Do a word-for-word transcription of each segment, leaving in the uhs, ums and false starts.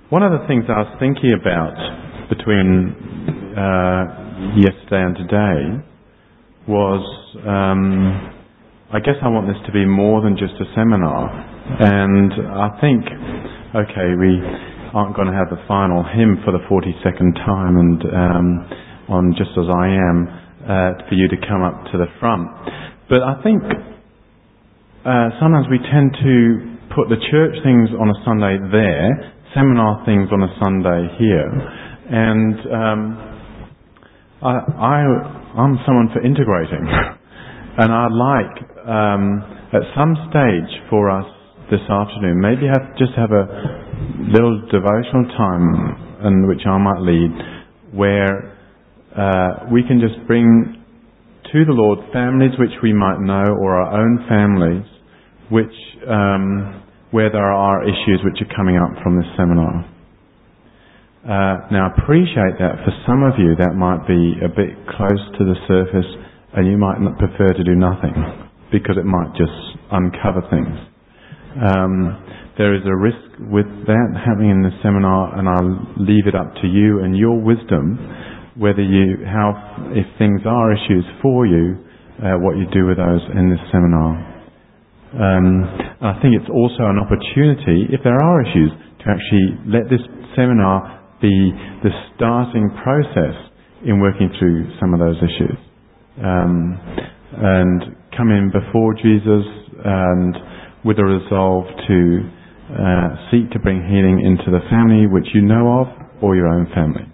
One of the things I was thinking about between uh, yesterday and today was, um, I guess I want this to be more than just a seminar. And I think, okay, we aren't going to have the final hymn for the forty-second time and um, on Just As I Am uh, for you to come up to the front. But I think uh, sometimes we tend to put the church things on a Sunday there, seminar things on a Sunday here. And um, I, I, I'm someone for integrating. And I'd like, um, at some stage for us this afternoon, maybe have just have a little devotional time in which I might lead, where uh, we can just bring to the Lord families which we might know, or our own families, which um, where there are issues which are coming up from this seminar. Uh, now, I appreciate that for some of you that might be a bit close to the surface, and you might not prefer to do nothing because it might just uncover things. Um, there is a risk with that happening in the seminar, and I'll leave it up to you and your wisdom whether you, how, if things are issues for you, uh, what you do with those in this seminar. Um, I think it's also an opportunity, if there are issues, to actually let this seminar be the starting process in working through some of those issues. Um, and come in before Jesus and with a resolve to uh, seek to bring healing into the family which you know of or your own family.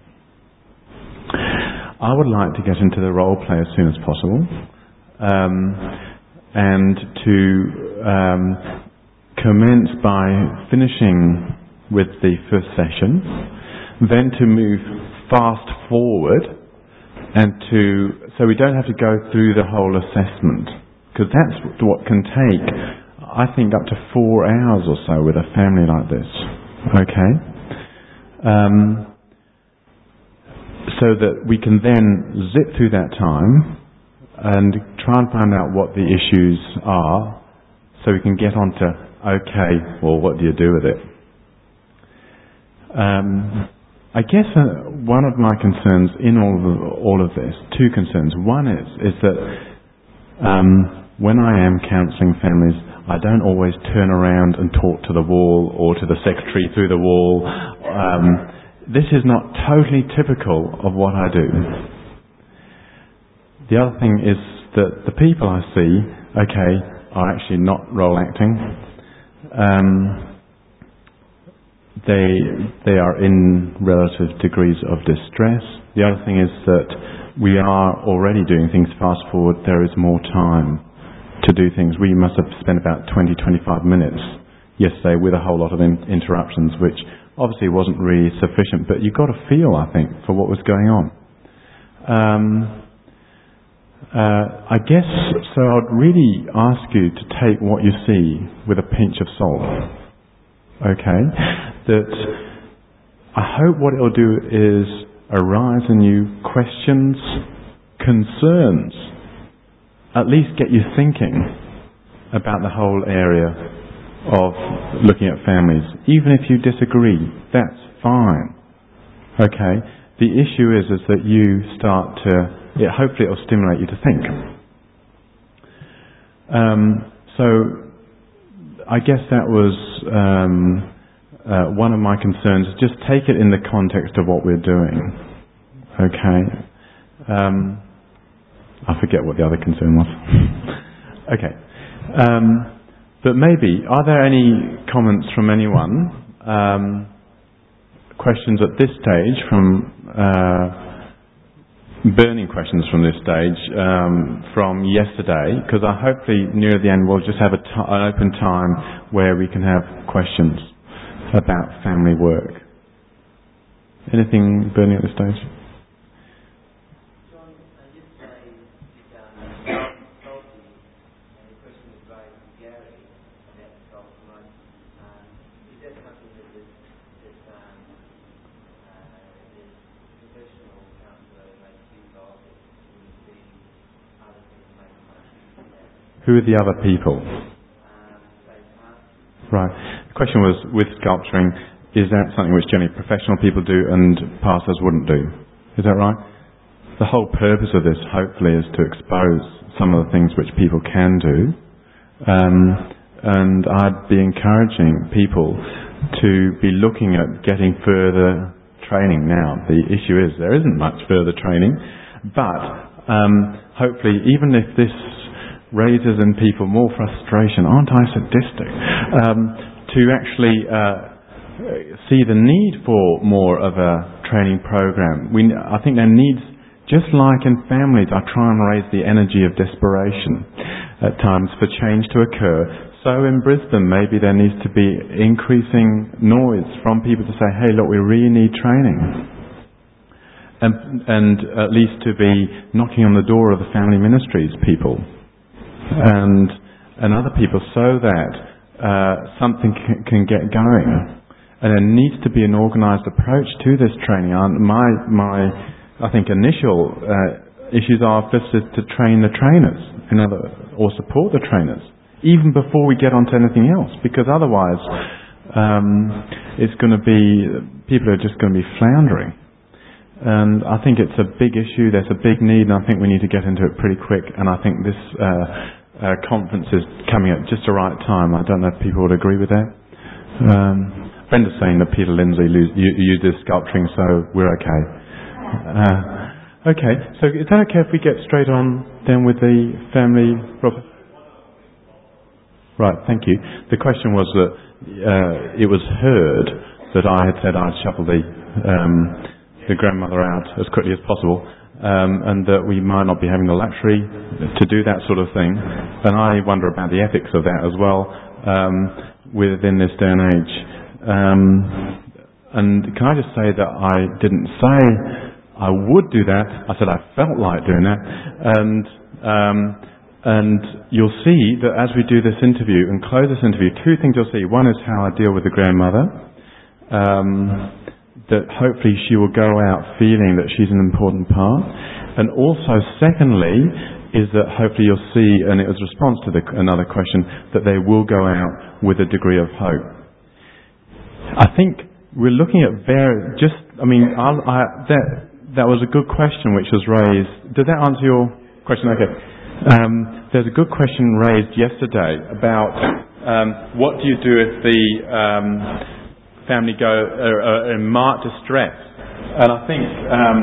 I would like to get into the role play as soon as possible. Um, and to um, commence by finishing with the first session, then to move fast forward, and to so we don't have to go through the whole assessment, because that's what can take, I think, up to four hours or so with a family like this. Okay, um, so that we can then zip through that time and try and find out what the issues are, so we can get on to, okay, well, what do you do with it? Um, I guess uh, one of my concerns in all of, all of this, two concerns. One is, is that um, when I am counselling families, I don't always turn around and talk to the wall or to the secretary through the wall. Um, this is not totally typical of what I do. The other thing is that the people I see, okay, are actually not role acting. Um, they they are in relative degrees of distress. The other thing is that we are already doing things fast forward. There is more time to do things. We must have spent about twenty, twenty-five minutes yesterday with a whole lot of in- interruptions, which obviously wasn't really sufficient. But you got a feel, I think, for what was going on. Um, Uh, I guess, so I'd really ask you to take what you see with a pinch of salt. Okay? That I hope what it'll do is arise in you questions, concerns, at least get you thinking about the whole area of looking at families. Even if you disagree, that's fine. Okay? The issue is, is that you start to Yeah, hopefully it will stimulate you to think. Um, so I guess that was um, uh, one of my concerns. Just take it in the context of what we're doing. Okay. Um, I forget what the other concern was. Okay. Um, but maybe, are there any comments from anyone? Um, questions at this stage from... Uh, burning questions from this stage um, from yesterday, because I hopefully near the end we'll just have a t- an open time where we can have questions about family work. Anything burning at this stage? John, I just say um, salty, and the question was raised with Gary about the salt promotion. Um, is that something that this, this um, uh, this professional counsellor makes use of? Would it be other things make much use of that? Who are the other people? Um, say pastors. Right. The question was, with sculpturing, is that something which generally professional people do and pastors wouldn't do? Is that right? The whole purpose of this, hopefully, is to expose some of the things which people can do. Um, and I'd be encouraging people to be looking at getting further training now. The issue is there isn't much further training, but um, hopefully, even if this raises in people more frustration, aren't I sadistic, um, to actually uh, see the need for more of a training program. We, I think there needs, just like in families, I try and raise the energy of desperation at times for change to occur. So in Brisbane, maybe there needs to be increasing noise from people to say, hey, look, we really need training. And, and at least to be knocking on the door of the family ministries people and, and other people so that uh, something can, can get going. And there needs to be an organised approach to this training. My, my, I think, initial uh, issues are first is to train the trainers, in other, or support the trainers, even before we get on to anything else. Because otherwise, um, it's going to be people are just going to be floundering. And I think it's a big issue. There's a big need, and I think we need to get into it pretty quick. And I think this uh, uh, conference is coming at just the right time. I don't know if people would agree with that. Um, Brenda's saying that Peter Lindsay uses sculpturing, so we're okay. Uh, okay, so is that okay if we get straight on then with the family? Robert? Right, thank you. The question was that uh, it was heard that I had said I'd shuffle the um, the grandmother out as quickly as possible, um, and that we might not be having the luxury to do that sort of thing. And I wonder about the ethics of that as well um, within this day and age. Um, and can I just say that I didn't say I would do that. I said I felt like doing that. And um, and you'll see that as we do this interview and close this interview, two things you'll see. One is how I deal with the grandmother. Um, that hopefully she will go out feeling that she's an important part. And also, secondly, is that hopefully you'll see, and it was a response to the, another question, that they will go out with a degree of hope. I think we're looking at very, just, I mean, I'll, I, that, that was a good question which was raised. Did that answer your question? Okay. Um, there's a good question raised yesterday about um, what do you do if the um, family go uh, uh, in marked distress? And I think um,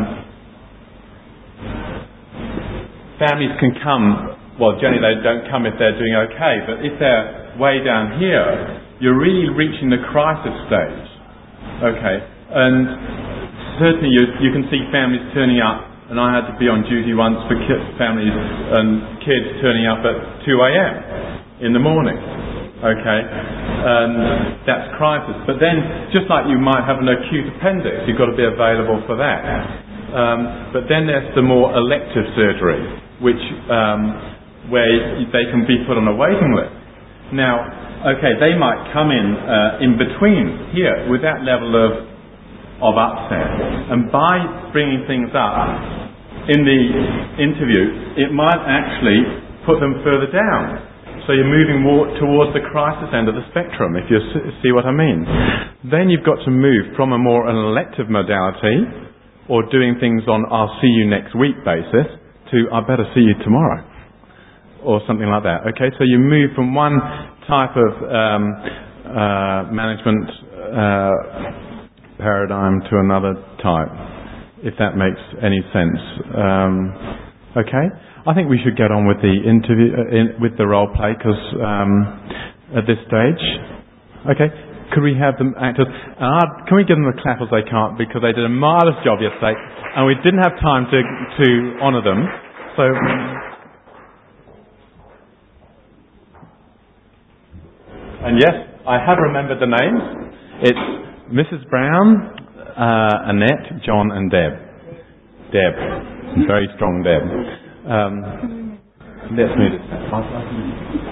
families can come, well, generally they don't come if they're doing okay, but if they're way down here, you're really reaching the crisis stage, okay? And certainly you, you can see families turning up, and I had to be on duty once for kids, families and kids turning up at two a.m. in the morning, okay? And that's crisis. But then, just like you might have an acute appendix, you've got to be available for that. Um, but then there's the more elective surgery, which um, where they can be put on a waiting list. Now, okay, they might come in uh, in between here with that level of of upset, and by bringing things up in the interview, it might actually put them further down. So you're moving more towards the crisis end of the spectrum, if you see what I mean. Then you've got to move from a more an elective modality, or doing things on I'll see you next week basis, to I better see you tomorrow, or something like that. Okay, so you move from one type of um, uh, management uh, paradigm to another type, if that makes any sense. Um, okay, I think we should get on with the interview, uh, in, with the role play, because um, at this stage, okay, could we have them actors? Uh, can we give them a clap as they can't, because they did a marvellous job yesterday, and we didn't have time to to honour them. So. And yes, I have remembered the names. It's Missus Brown, uh, Annette, John and Deb. Deb. Very strong Deb. Um, let's move it.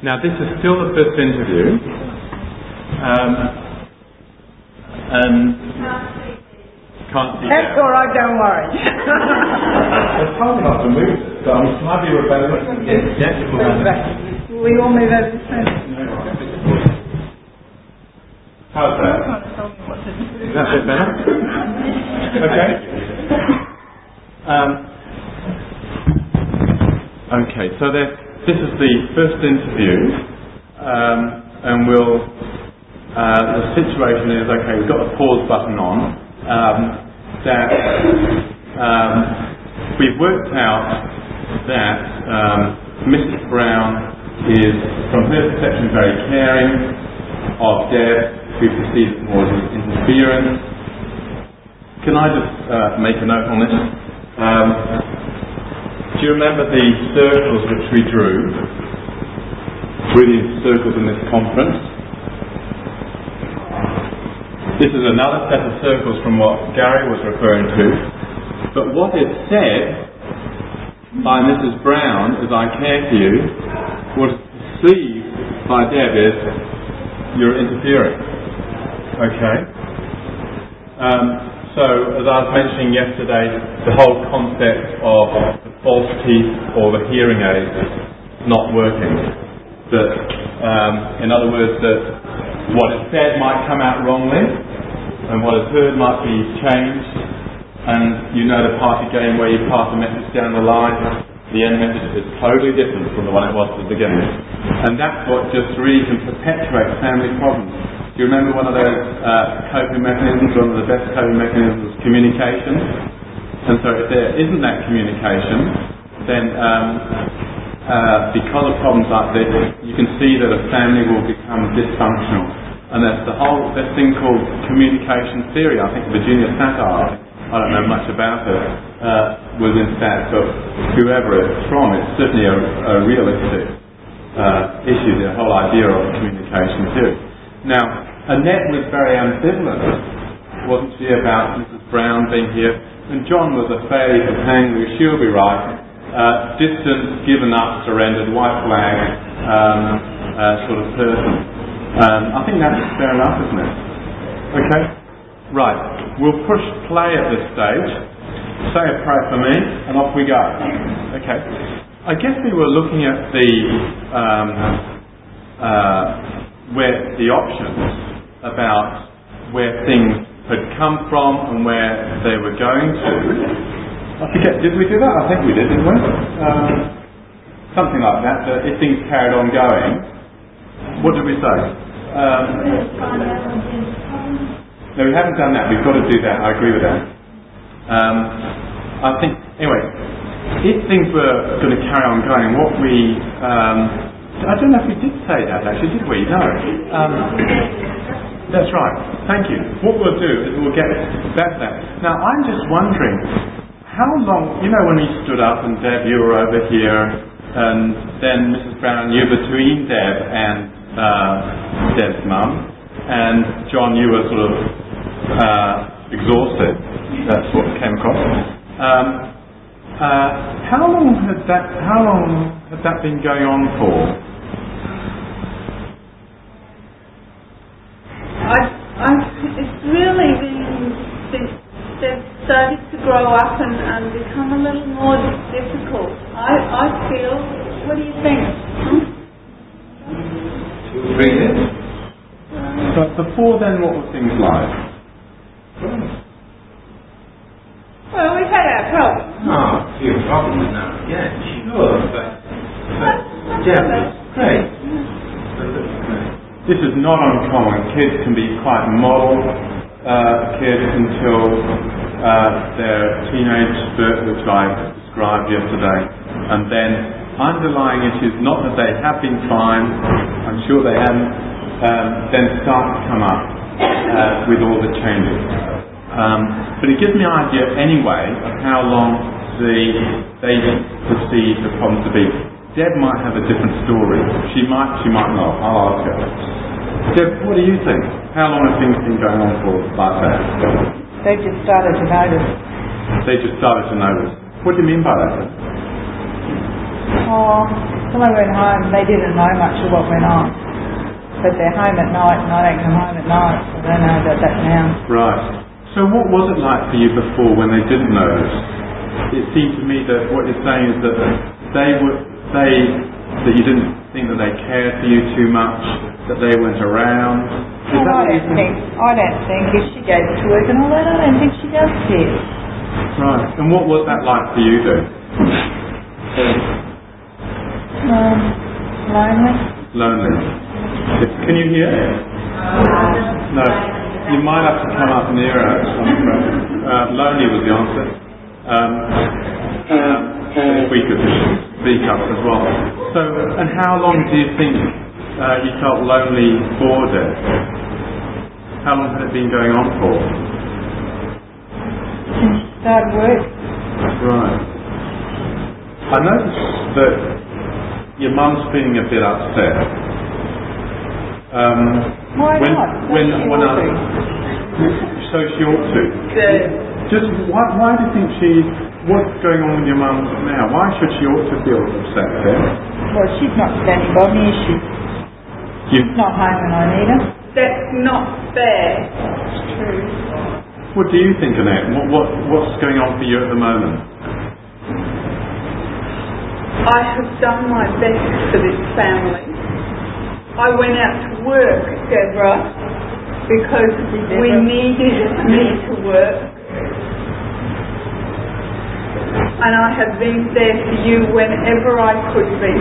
Now this is still the first interview, um, and can't see That's down. all right, don't worry. It's hard enough to move it, so I'm slightly rebellious. We all move over the same. How's that? Is that a bit better? Okay. Um, okay, so there, this is the first interview, um, and we'll, uh, the situation is, okay, we've got the pause button on, um, that um, we've worked out that um, Missus Brown is, from her perception, very caring of Deb, who perceives it more as interference. Can I just uh, make a note on this? Um, do you remember the circles which we drew? Were these circles in this conference? This is another set of circles from what Gary was referring to. But what is said by Missus Brown, as I care for you, was perceived by Deb as you're interfering. Okay? Um, so, as I was mentioning yesterday, the whole concept of the false teeth or the hearing aid not working. That, um, in other words, that what is said might come out wrongly, and what is heard might be changed, and you know the party game where you pass a message down the line, the end message is totally different from the one it was at the beginning. And that's what just really can perpetuate family problems. Do you remember one of those uh, coping mechanisms, one of the best coping mechanisms was communication? And so if there isn't that communication, then um, uh, because of problems like this, you can see that a family will become dysfunctional. And there's the whole, this thing called communication theory. I think Virginia Satir, I don't know much about it, uh, was in fact, but whoever it's from, it's certainly a, a realistic uh, issue, the whole idea of communication theory. Now, Annette was very ambivalent, wasn't she, about Missus Brown being here, and John was a fairly companion, she'll be right, uh, distant, given up, surrendered, white flag um, uh, sort of person. Um, I think that's fair enough, isn't it? Okay? Right, we'll push play at this stage, say a prayer for me, and off we go. Okay. I guess we were looking at the um, uh, where the options about where things had come from and where they were going to. I forget, did we do that? I think we did, didn't we? Um, something like that, that if things carried on going, what did we say? Um, no, we haven't done that. We've got to do that. I agree with that. Um, I think, anyway, if things were going to carry on going, what we... Um, I don't know if we did say that, actually, did we? No. Um, that's right. Thank you. What we'll do is we'll get back to that. Now, I'm just wondering, how long... You know, when we stood up and Deb, you were over here, and then Missus Brown, you were between Deb and uh, Deb's mum, and John, you were sort of uh, exhausted. That's what came across. Um, uh, how long had that? How long had that been going on for? I, I, it's really been since they've started to grow up and, and become a little more difficult. I, I feel. What do you think? Hmm? Two or three years. But before then, what were things like? Well, we've had our problems. Oh, a few problems now. Yeah, sure, but, but yeah, great. This is not uncommon. Kids can be quite model uh, kids until uh, their teenage spurt, which I described yesterday, and then underlying issues, not that they have been fine, I'm sure they haven't, um, then start to come up uh, with all the changes. Um, but it gives me an idea anyway of how long the, they perceive the problem to be. Deb might have a different story. She might, she might not. I'll ask her. Deb, what do you think? How long have things been going on for like that? They just started to notice. They just started to notice. What do you mean by that? Oh, When I went home, they didn't know much of what went on. But they're home at night, and I don't come home at night, so they know about that now. Right. So what was it like for you before when they didn't know it? It seemed to me that what you're saying is that they were, they, that you didn't think that they cared for you too much, that they went around. Is Well, that I what you don't think, I don't think if she goes to work and all that, I don't think she does care. Right. And what was that like for you then? Um, lonely. Lonely. Can you hear? No. You might have to come up nearer. Uh, lonely was the answer. Um, um, if we could speak up as well. So, and how long do you think uh, you felt lonely for then? How long had it been going on for? Since she started work. Right. I noticed that your mum's feeling a bit upset. Um, Why when, not? When, She when ought I, to. so she ought to. Good. Just why, why do you think she? What's going on with your mum now? Why should she ought to feel upset then? Well, she's not standing by me, is she? You, She's not home when I need her. That's not fair. It's true. what do you think, Annette? What, what what's going on for you at the moment? I have done my best for this family. I went out to work, Deborah, because we needed me to work. And I have been there for you whenever I could be.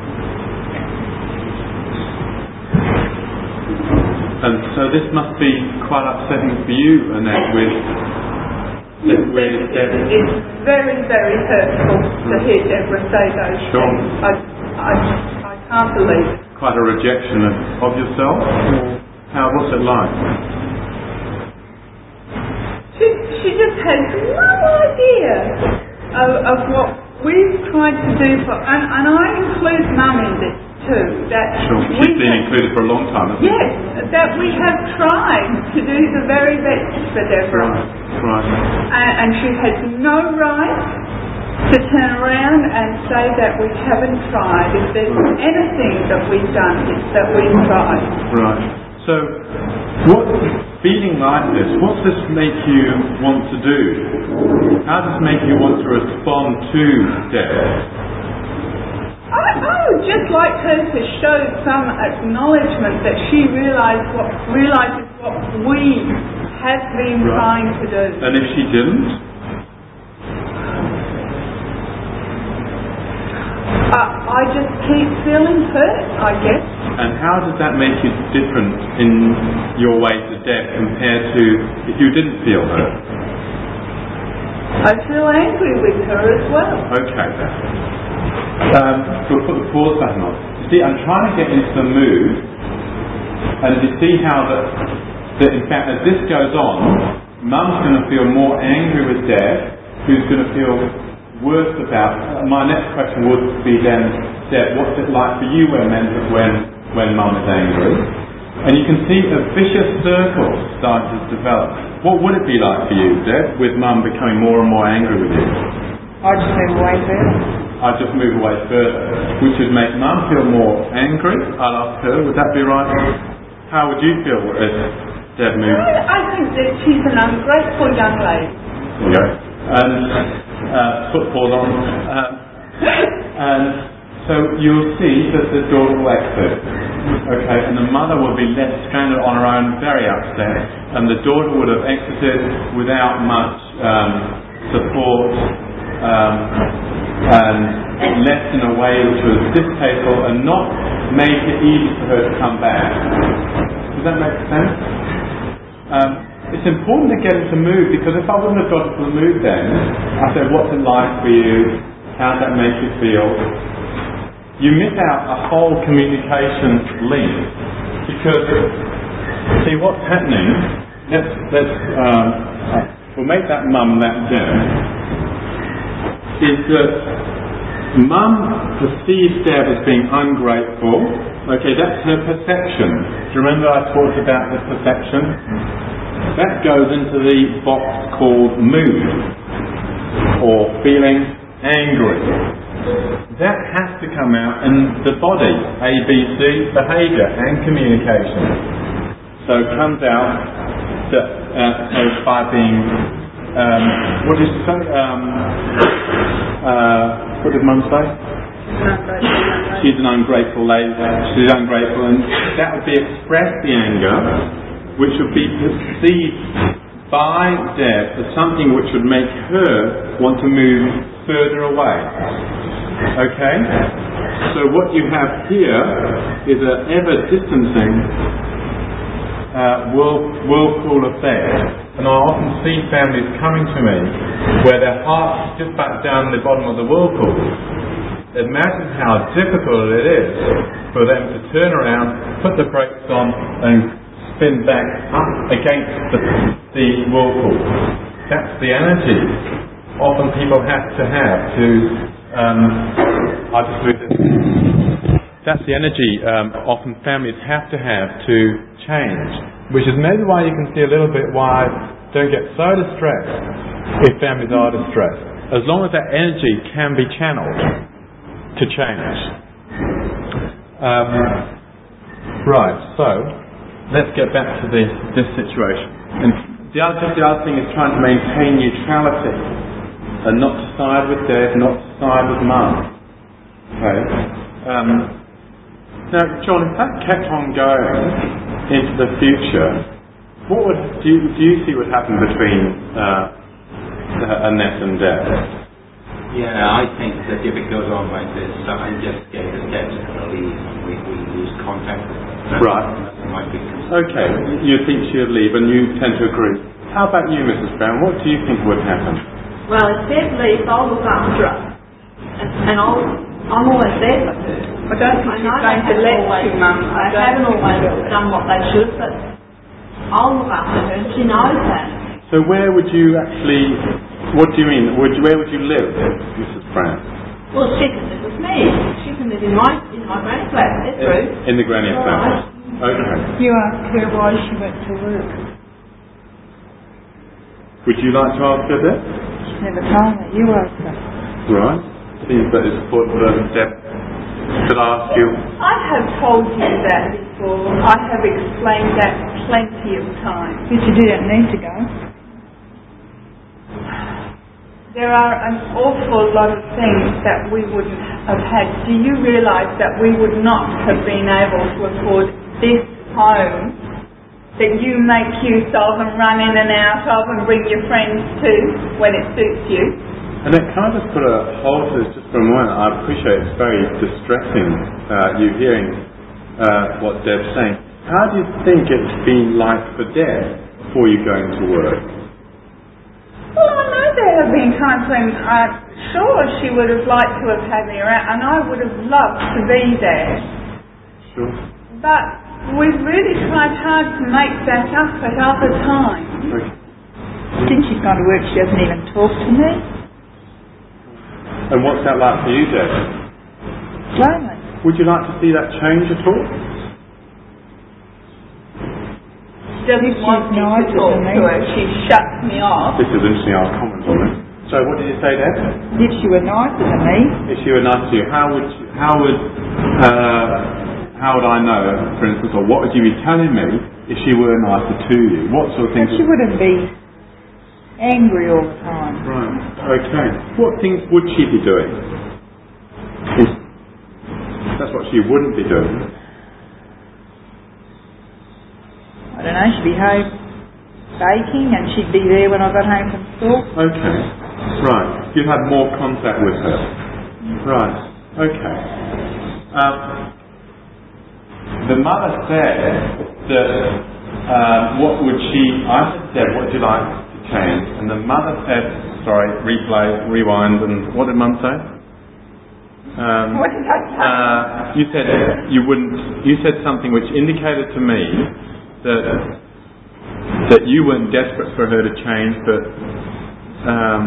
And so this must be quite upsetting for you, Annette, with with, with It, it's very, very hurtful to hear Deborah say those Sure. things. I, I, I can't believe it. quite a rejection of, of yourself. How what's it like? She, she just has no idea of, of what we've tried to do for, and, and I include Mum in this too. That Sure. we She's been have, included for a long time, hasn't she? yes, that we have tried to do the very best for Deborah, Right. Right. and, and she has no right to turn around and say that we haven't tried. If there's anything that we've done, it's that we've tried. Right. So, what feeling like this? What's this make you want to do? How does it make you want to respond to death? I, I would just like her to show some acknowledgement that she realised what realises what we have been Right. trying to do. And if she didn't? Uh, I just keep feeling hurt, I guess. And how does that make you different in your way to death compared to if you didn't feel hurt? I feel angry with her as well. Okay. Um, we'll put the pause button on. You see, I'm trying to get into the mood, and you see how that, that in fact, as this goes on, Mum's going to feel more angry with Dad, who's going to feel worse about. Uh, my next question would be then, Dad, what's it like for you when when when Mum is angry? And you can see a vicious circle starting to develop. What would it be like for you, Dad, with Mum becoming more and more angry with you? I just move away further. I'd just move away further, which would make Mum feel more angry. I'll ask her, would that be right? How would you feel if Dad moved? I, I think that she's an ungrateful young lady. There you go. And uh, football on. Um, and so you'll see that the daughter will exit. Okay, and the mother will be left stranded on her own, very upset. And the daughter would have exited without much um, support. Um, and left in a way which was distasteful and not make it easy for her to come back. Does that make sense? Um, it's important to get it to move, because if I wouldn't have got it to the move then, I said, what's it like for you? How does that make you feel? You miss out a whole communication link, because see what's happening. Let's let's um, we'll make that mum that dinner. Is that Mum perceives Dad as being ungrateful. Okay, that's her perception. Do you remember I talked about the perception? That goes into the box called mood, or feeling angry. that has to come out in the body. A, B, C, behaviour and communication. So it comes out that, uh, so by being, um, what did you say? Um, uh, what did Mum say? She's an ungrateful lady. She's ungrateful, and that would be expressed, the anger, which would be perceived by Deb as something which would make her want to move further away. Okay? So what you have here is an ever-distancing uh, whirl, whirlpool effect. And I often see families coming to me where their heart's just back down the bottom of the whirlpool. Imagine how difficult it is for them to turn around, put the brakes on and spin back up against the, the whirlpool. That's the energy often people have to have to um, I'll just move this. That's the energy um, often families have to have to change, which is maybe why you can see a little bit why don't get so distressed if families are distressed, as long as that energy can be channeled to change. Um, right, so let's get back to this, this situation. And the other, the other thing is trying to maintain neutrality and not to side with Dad, not to side with Mum. Okay. Um, now, John, if that kept on going into the future, what would do you, do you see would happen between uh, Annette and Dad? Yeah, I think that if it goes on like this, uh, I just get the Deb's going to leave and we, we lose contact with her. That's, right. That's my big concern. Okay, you think she'll leave and you tend to agree. How about you, Missus Brown? What do you think would happen? Well, if Deb leaves, I'll look after her. And, and I'll, I'm always there for her. I don't think she's going to let you, Mum. I haven't always done what they should, but I'll look after her and she knows that. So where would you actually, what do you mean, would you, where would you live, Missus Brown? Well, she can live with me. She can live in my in my granny flat. That's true. In the granny flat. Okay. You asked her why she went to work. Would you like to ask her that? She never told me. You asked her. Right. Seems that it's important that Deb should ask you. I have told you that before. I have explained that plenty of times. But you didn't need to go. There are an awful lot of things that we wouldn't have had. Do you realise that we would not have been able to afford this home that you make use of and run in and out of and bring your friends to when it suits you? And it kind of put a hold to this just for a moment. I appreciate it's very distressing, uh, you hearing uh, what Deb's saying. How do you think it's been like for Deb before you going to work? Well, I know there have been times when I'm sure she would have liked to have had me around and I would have loved to be there. Sure. But we've really tried hard to make that up at other times. Okay. Since she's gone to work, she doesn't even talk to me. And what's that like for you, Deb? Lonely. Would you like to see that change at all? She doesn't She's want me to nicer talk than me. to her. She shuts me off. This is interesting, I'll comment on this. So what did you say, Deb? If she were nicer than me. If she were nice to you, how would you, how would uh, how would I know, for instance, or what would you be telling me if she were nicer to you? What sort of things? But she wouldn't be angry all the time. Right. Okay. What things would she be doing? That's what she wouldn't be doing. I don't know, she'd be home baking and she'd be there when I got home from school. Okay. Right. You'd have more contact with her. Right. Okay. Um, the mother said that uh, what would she, I said, what would you like to change? And the mother said, sorry, replay, rewind, and what did Mum say? Um, What did I say? uh, you said you wouldn't, you said something which indicated to me that that you weren't desperate for her to change, but um,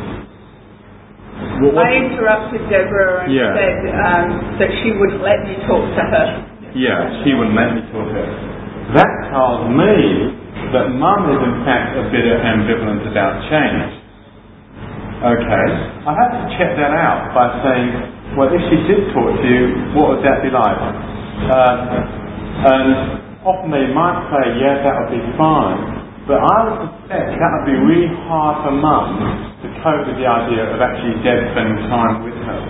what, what, I interrupted Deborah and Yeah. said um, that she wouldn't let me talk to her. yeah, she wouldn't let me talk to her. That tells me that Mum is in fact a bit ambivalent about change. Okay, I have to check that out by saying, well, if she did talk to you, what would that be like? Um, and often they might say, yes, that would be fine, but I would suspect that would be really hard for mum to cope with the idea of actually Deb spending time with her.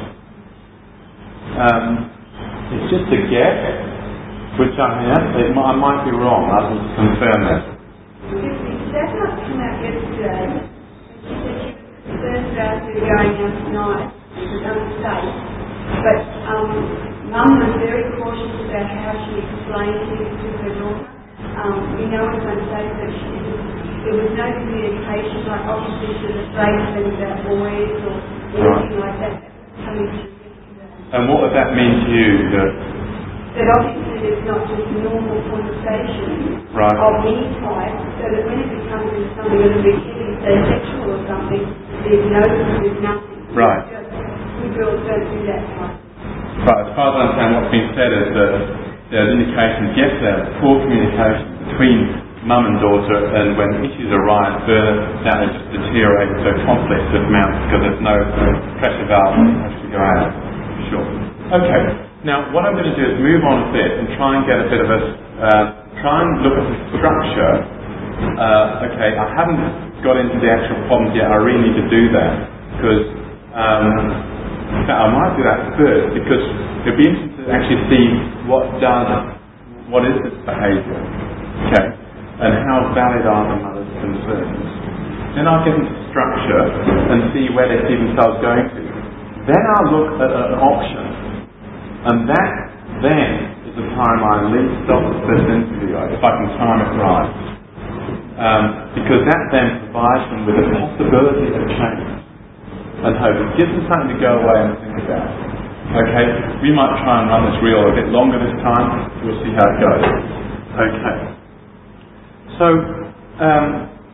Um, it's just a guess, which I have. It, I might be wrong. I will confirm that. Dad not come out yesterday. She said she was concerned about her going out tonight. It was unsafe. But um, Mum was very cautious about how she explained things to her daughter. Um, we know it's unsafe, but she didn't. There was no communication, like obviously she was afraid of things about boys or anything like that coming through yesterday. And what would that mean to you? That, that obviously it's not just normal conversation right. of any type, so that when it becomes into something a little bit heavy, say sexual or something, there's no, there's nothing. Right. Just, we girls don't do that type. Right, as far as I understand, what's been said is that there's indications, yes, there's poor communication between mum and daughter, and when issues arise, further that will just deteriorate, so conflict just mounts because there's no pressure valve that has to go out. Sure. Okay, now what I'm going to do is move on a bit and try and get a bit of a, uh, try and look at the structure. Uh, okay, I haven't got into the actual problems yet, I really need to do that, because um, in fact, I might do that first, because it'd be interesting to actually see what does, what is this behaviour, okay, and how valid are the mother's concerns. Then I'll get into structure and see where they see themselves going to. Then I'll look at an option, and that then is the time I least stop the first interview, if I can time it right, um, because that then provides them with a possibility of change and hope. It gives them something to go away and think about. Okay, we might try and run this reel a bit longer this time. We'll see how it goes. Okay. So, um,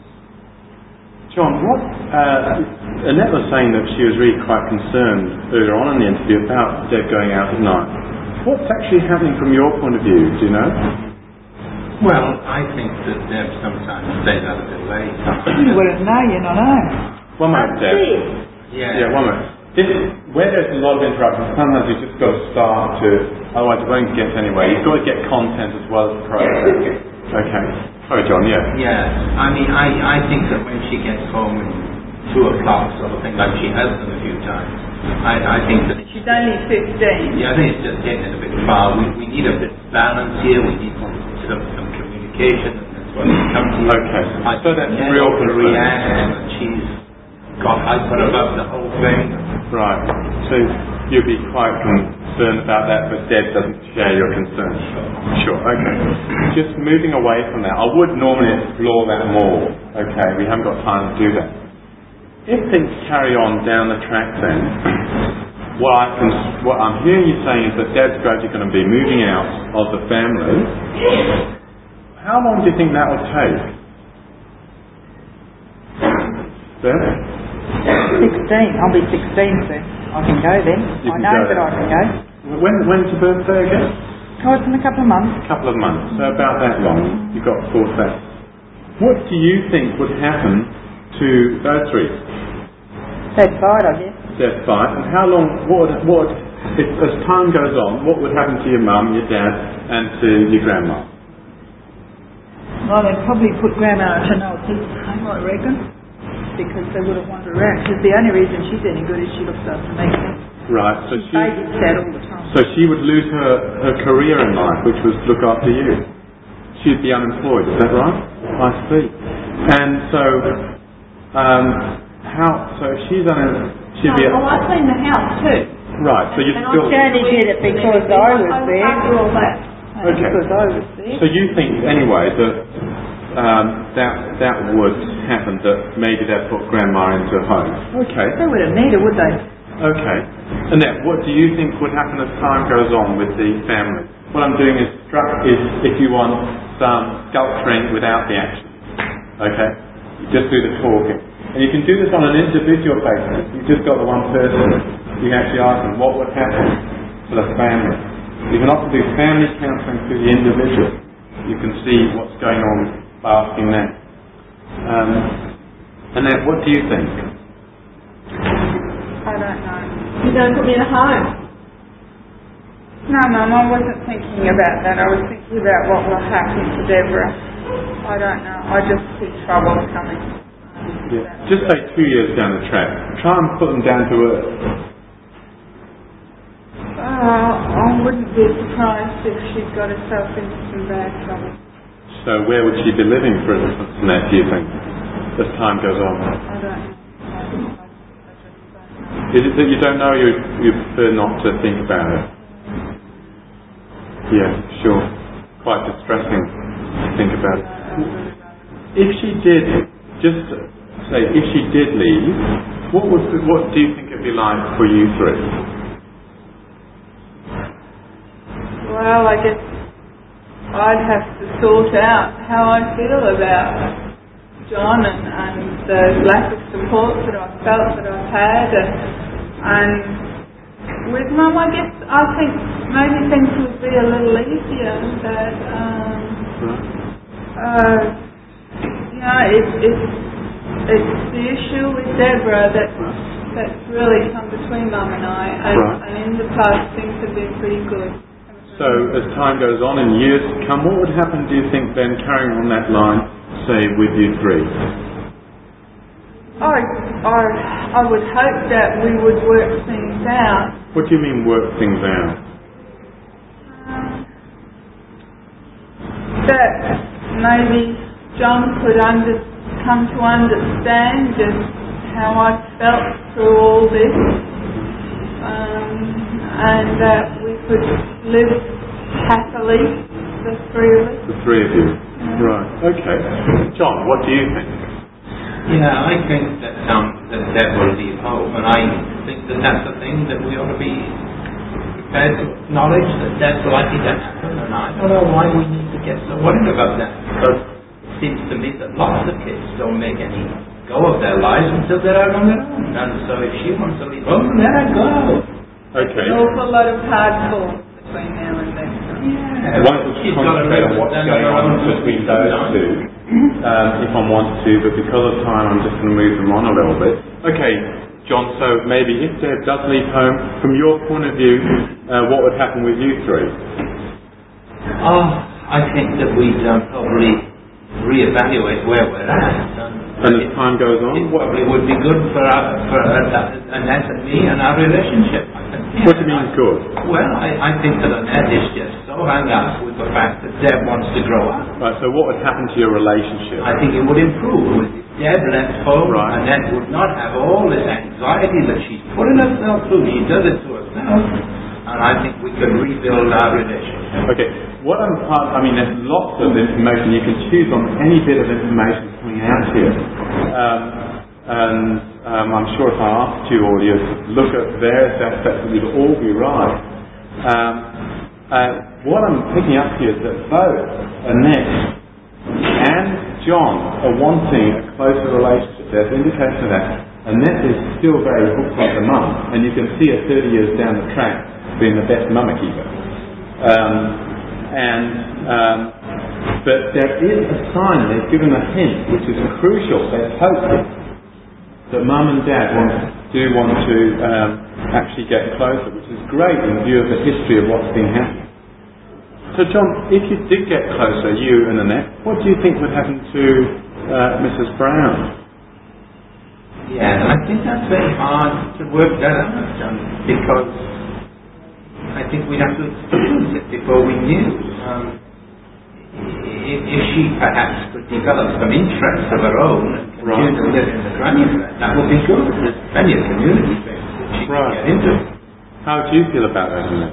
John, what uh, Annette was saying that she was really quite concerned earlier on in the interview about Deb going out at night. What's actually happening from your point of view? Do you know? Well, I think that Deb sometimes stays out a bit late. You wouldn't know, you don't know. One moment, Deb. Yeah. Yeah, one minute. If, where there's a lot of interruptions, sometimes you've just got to start to, otherwise you won't get anywhere. You've got to get content as well as process. Okay. Sorry, John, yeah. Yeah. I mean, I, I think that when she gets home at two o'clock sort of thing, like she has done a few times, I, I think that... She's only fifteen. Yeah, I think it's just getting it a bit far. We, we need a bit of balance here. We need some, some, some communication. And that's what we come to you. Okay. I So that's real concern. react, and she's got hyper about the whole thing. Right. So you'd be quite concerned about that, but Deb doesn't share your concerns. Sure. Okay. Just moving away from that, I would normally explore that more. Okay. We haven't got time to do that. If things carry on down the track, then what I can, what I'm hearing you saying is that Deb's gradually going to be moving out of the family. How long do you think that will take? Deb? sixteen. I'll be sixteen soon. I can go then. You I can know go. that I can go. When, when's your birthday again? Oh, it's in a couple of months. A couple of months. So about that long. You've got four steps. What do you think would happen to those three? That's fine, I guess. That's fine. And how long, what, what, if, as time goes on, what would happen to your mum, your dad, and to your grandma? Well, they'd probably put Grandma into no people's home, I reckon, because they would have wandered around. Because the only reason she's any good is she looks after me. Right. So she, babysat all the time. so she would lose her, her career in life, which was to look after you. She'd be unemployed. Is that right? I see. And so, um, how? So if she's unemployed, she'd be. Oh, well, I cleaned the house too. Right. So you And still. I She only did it because I was there. After all that. Okay. Because I was there. So you think anyway that um, that that would happen, that maybe they'd put Grandma into a home? Okay. They wouldn't need her, would they? Okay. Annette, what do you think would happen as time goes on with the family? What I'm doing is, is if you want some sculpturing without the action. Okay? You just do the talking. And you can do this on an individual basis. You've just got the one person. You can actually ask them what would happen to the family. You can often do family counselling to the individual. You can see what's going on by asking that. Um, Annette, what do you think? I don't know. You're going to put me in a home? No, Mum, I wasn't thinking about that. I was thinking about what will happen to Deborah. I don't know. I just see trouble coming. Yeah. Just say two years down the track. Try and put them down to earth. Uh, I wouldn't be surprised if she got herself into some bad trouble. So where would she be living, for instance, Annette, do you think, as time goes on? I don't know. I, I, I just don't know. Is it that you don't know, you, you prefer not to think about it? Yeah, sure. Quite distressing to think about it. If she did, just say, if she did leave, what would what do you think it'd be like for you three? Well, I guess I'd have to sort out how I feel about John and, and the lack of support that I've felt that I've had, and, and with Mum, I guess I think maybe things would be a little easier. That um, uh, you know, it's it's it's the issue with Deborah that that's really come between Mum and I, and, right. and in the past things have been pretty good. So as time goes on in years to come, what would happen, do you think, then, carrying on that line, say, with you three? I, I, I would hope that we would work things out. What do you mean, work things out? Um, that maybe John could under, come to understand just how I felt through all this, um, and that we could live happily, the three of us. The three of you. Yeah. Right. Okay. John, what do you think? Yeah, I think that um, that Deb will leave home, and I think that that's a thing that we ought to be prepared to acknowledge that that's likely to happen, and I don't know why we need to get so worried about that, because it seems to me that lots of kids don't make any go of their lives until they're out on their own, and so if she wants to leave home, let her go. Okay. An awful lot of hard thoughts between now and then. Yeah. Why don't we concentrate on what's going on between those two, um, if I want to, but because of time I'm just going to move them on a little bit. Okay, John, so maybe if Deb does leave home, from your point of view, uh, what would happen with you three? Oh, I think that we'd um, probably reevaluate where we're at. And, and as time goes on? It probably would be good for, our, for uh, Annette and me and our relationship. Yeah, what do you mean good? Well, I, I think that Annette is just so hung up with the fact that Deb wants to grow up. Right, so what would happen to your relationship? I think it would improve. If Deb left home, right. Annette would not have all this anxiety that she's putting herself through. She does it to herself. And I think we could rebuild our relationship. Okay, what I'm part, I mean, there's lots of information. You can choose on any bit of information coming out here. Um, and um, I'm sure if I asked you all, you'd look at various aspects, it would all be right. Um, uh, what I'm picking up here is that both Annette and John are wanting a closer relationship. There's indication of that. Annette is still very hooked like a mum, and you can see her thirty years down the track being the best mama keeper. Um, and um, but there is a sign, they've given a hint, which is crucial, there's hope here, that mum and dad want, do want to um, actually get closer, which is great in view of the history of what's been happening. So John, if you did get closer, you and Annette, what do you think would happen to uh, Missus Brown? Yeah, I think that's very hard to work that out, um, because I think we'd have to experience it before we knew. Um, if, if she perhaps could develop some interests of her own and continue right. to live in the granny flat, that would be good. There's plenty of community things that she right. can get into. How do you feel about that, Annette?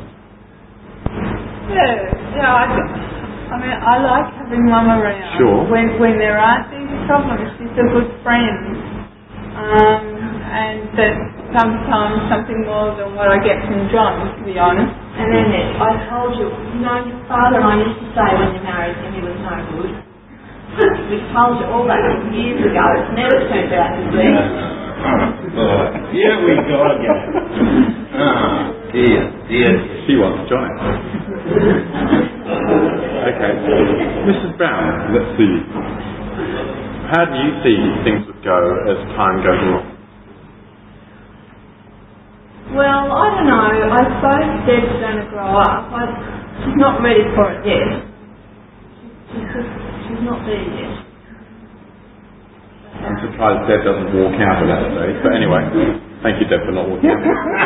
Yeah, yeah, I, I mean, I like having Mum around. Sure. When, when there aren't these problems, she's a good friend. Um, and that sometimes something more than what I get from John, to be honest. And then it, I told you, you know, your father and I used to say when you married him he was no good. We told you all that years ago. It's never turned out to be. Oh, here we go again. Ah, dear, dear. She wants John. Okay. Missus Brown, let's see. How do you see things would go as time goes along? Well, I don't know. I suppose Deb's going to grow up. I, she's not ready for it yet. She's, just, she's not there yet. I'm surprised Deb doesn't walk out at that stage. But anyway, thank you, Deb, for not walking out.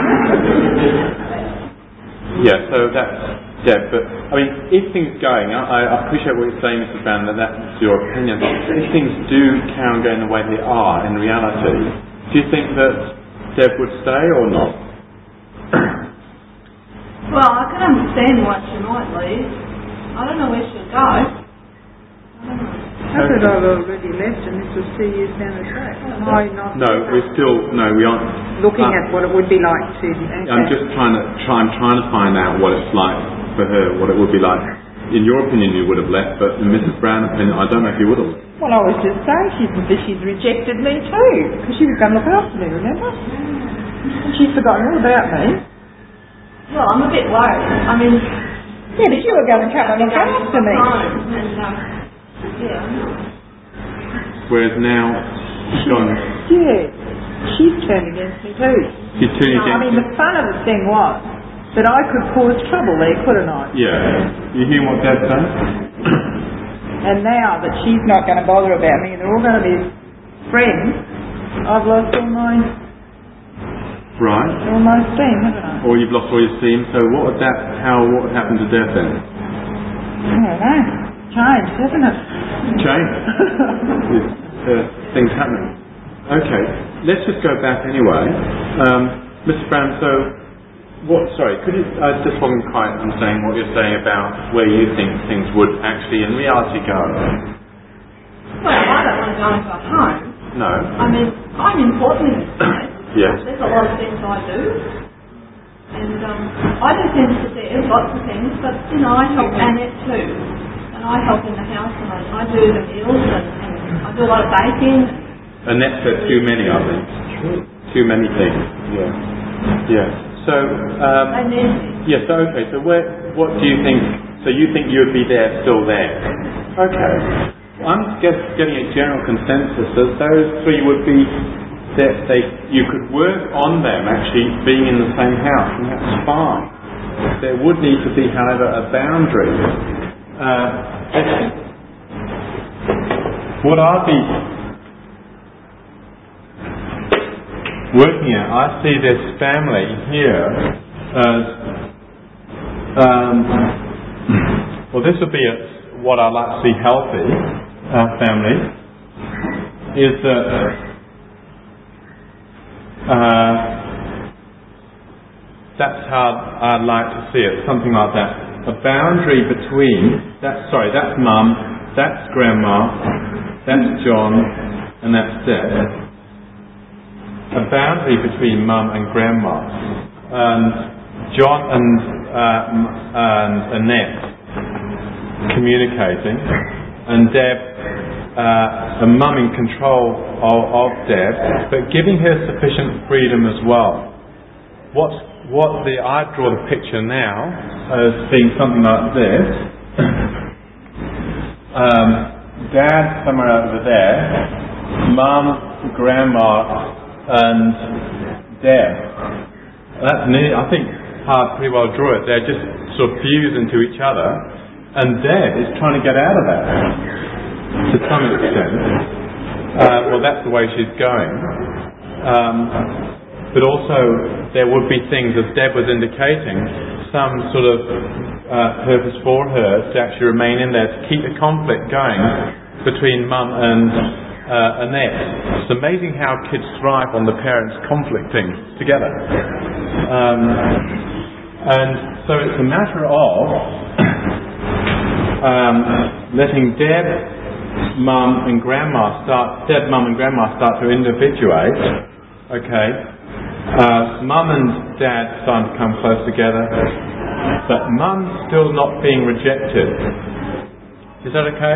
Yeah, so that's Deb. But, I mean, if things going, I, I appreciate what you're saying, Mister Brown, that that's your opinion. But if things do carry on going the way they are in reality, do you think that Deb would stay or not? Well, I can understand why she might leave. I don't know where she'll go. I don't know. I thought I've already left and this was two years down the track. Am I not No, we're still, no, we aren't. looking uh, at what it would be like to... I'm just trying to, try, I'm trying to find out what it's like for her, what it would be like. In your opinion, you would have left, but in Missus Brown's opinion, I don't know if you would have left. Well, I was just saying she's, she's rejected me too, because she was going to look after me, remember? She's forgotten all about me. Well, I'm a bit worried. I mean... Yeah, but you were going to come and look after me. And, um, yeah. Whereas now, she's gone. Yeah, she's turned against me too. She's turning No, I against mean, you. the fun of the thing was that I could cause trouble there, couldn't I? Yeah. You hear what Dad says? And now that she's not going to bother about me and they're all going to be friends, I've lost all my Right. all my steam, haven't I? Or you've lost all your steam. So what would that? How? What would happen to Dad then? I don't know. Changed, hasn't it? Change. uh, things happening. Okay. Let's just go back anyway. Um, Mister Brown. So, what? Sorry. Could you? I just wasn't quite understanding what you're saying about where you think things would actually, in reality, go. Well, I don't want to go into a home. No. I mean, I'm important in this place. Yes. There's a lot of things I do. And um, I do things for Deb, lots of things, but, you know, I help Annette too. And I help in the house and I, I do the meals and, and I do a lot of baking. And that's uh, too many, I think. Too many things. Yeah. Yeah. So, um, They need me. yes, so, okay, so where, what do you think, so you think you would be there, still there? Okay. I'm just getting a general consensus that those three would be, that they, you could work on them actually being in the same house, and that's fine. There would need to be, however, a boundary. Uh, what I'll be working at, I see this family here as, um, well, this would be a, what I like to see healthy uh, family, is that uh, that's how I'd like to see it, something like that. A boundary between, that's, sorry, that's Mum, that's Grandma, that's John, and that's Deb. A boundary between Mum and Grandma, and John and, uh, and Annette communicating, and Deb, uh, and Mum in control of, of Deb, but giving her sufficient freedom as well. What's, what the I draw the picture now as being something like this. um, Dad somewhere over there, Mum, Grandma, and Deb. That's neat. I think I pretty well draw it. They just sort of fuse into each other, and Deb is trying to get out of that to some extent. Uh, well, that's the way she's going. Um, but also, there would be things, as Deb was indicating, some sort of uh, purpose for her to actually remain in there to keep the conflict going between Mum and uh, Annette. It's amazing how kids thrive on the parents conflicting together. Um, and so it's a matter of um, letting Deb, Mum and Grandma start, Deb, Mum and Grandma start to individuate. Okay. Uh, Mum and Dad starting to come close together, but Mum's still not being rejected. Is that okay?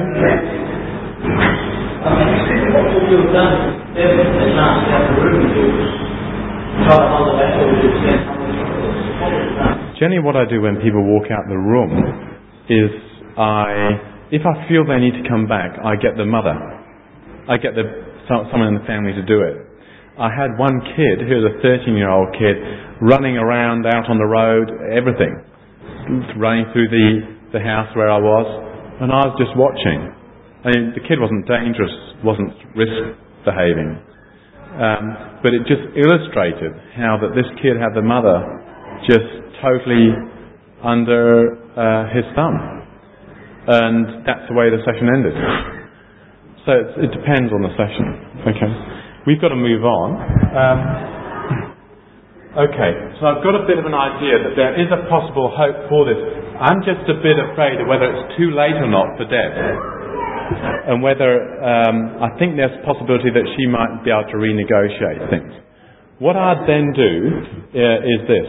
What would you have done if the chance to have the room doors? Try to hold the back or would you spend how much what would you have done? Generally what I do when people walk out the room is I, if I feel they need to come back, I get the mother. I get the, someone in the family to do it. I had one kid who was a thirteen-year-old kid running around out on the road, everything, running through the, the house where I was, and I was just watching. I mean, the kid wasn't dangerous, wasn't risk behaving, um, but it just illustrated how that this kid had the mother just totally under uh, his thumb, and that's the way the session ended. So it, it depends on the session. Okay, we've got to move on. Um, okay, so I've got a bit of an idea that there is a possible hope for this. I'm just a bit afraid of whether it's too late or not for Deb, and whether um, I think there's a possibility that she might be able to renegotiate things. What I'd then do uh, is this.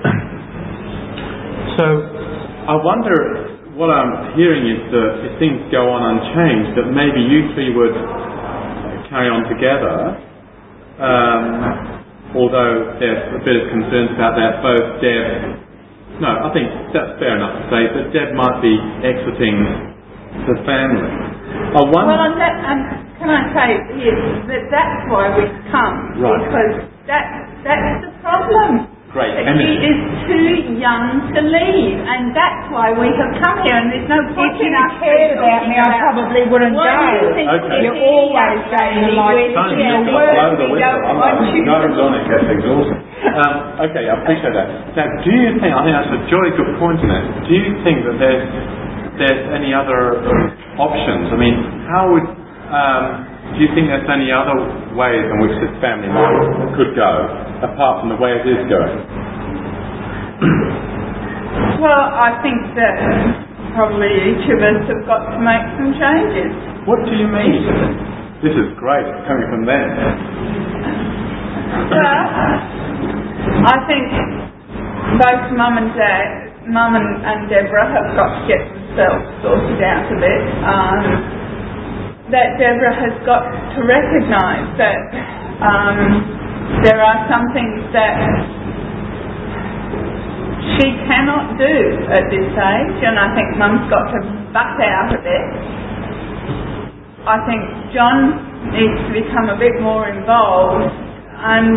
So I wonder. What I'm hearing is that if things go on unchanged, that maybe you three would carry on together, um, although there's a bit of concerns about that. Both Deb, no, I think that's fair enough to say, that Deb might be exiting the family. I wonder, Well, and that, and can I say yes, that that's why we've come, Right. because that that's the problem. Great. That And she it's- is too young to leave, and that's why we have come here. And there's no point If you in us cared about me, I talking probably wouldn't what go. do you think Okay. we You're do, always young saying lady, like with Tony, your you've got to words, blow the we whistle. don't I'm want like, you no, to- Donny, that's exhausting. Um, okay, I appreciate that. Now, do you think, I think that's a jolly good point in it, do you think that there's there's any other options? I mean, how would, um, do you think there's any other ways in which this family might, could go, apart from the way it is going? Well, I think that probably each of us have got to make some changes. What do you mean? This is great, coming from them. Well, I think both Mum and Dad, Mum and, and Deborah have got to get themselves sorted out a bit. Um, that Deborah has got to recognise that um, there are some things that she cannot do at this age, and I think Mum's got to butt out a bit. I think John needs to become a bit more involved, and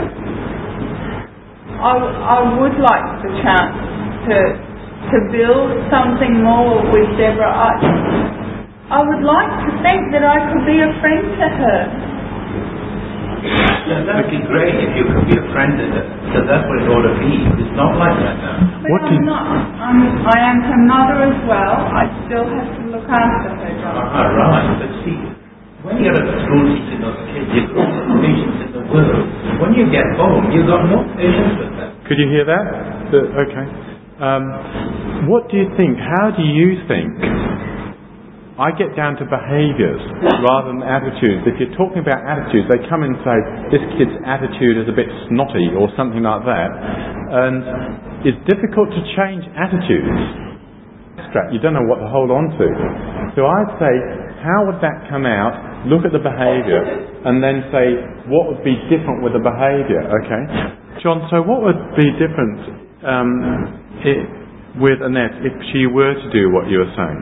I, I would like the chance to to build something more with Deborah. I, I would like to think that I could be a friend to her. Yeah, that would be great if you could be a friend of it, because that's what it ought to be. It's not like that now. But What I'm do- not. I'm, I am her mother as well. I still have to look after her, John. Ah, right. But see, when you're at school teaching those kids, you've got all the patience in the world. When you get home, you've got no patience with them. Could you hear that? The, okay. Um, what do you think? How do you think? I get down to behaviours rather than attitudes. If you're talking about attitudes, they come and say, this kid's attitude is a bit snotty or something like that. And it's difficult to change attitudes. You don't know what to hold on to. So I'd say, how would that come out? Look at the behaviour and then say, what would be different with the behaviour? Okay. John, so what would be different um, it, with Annette if she were to do what you were saying?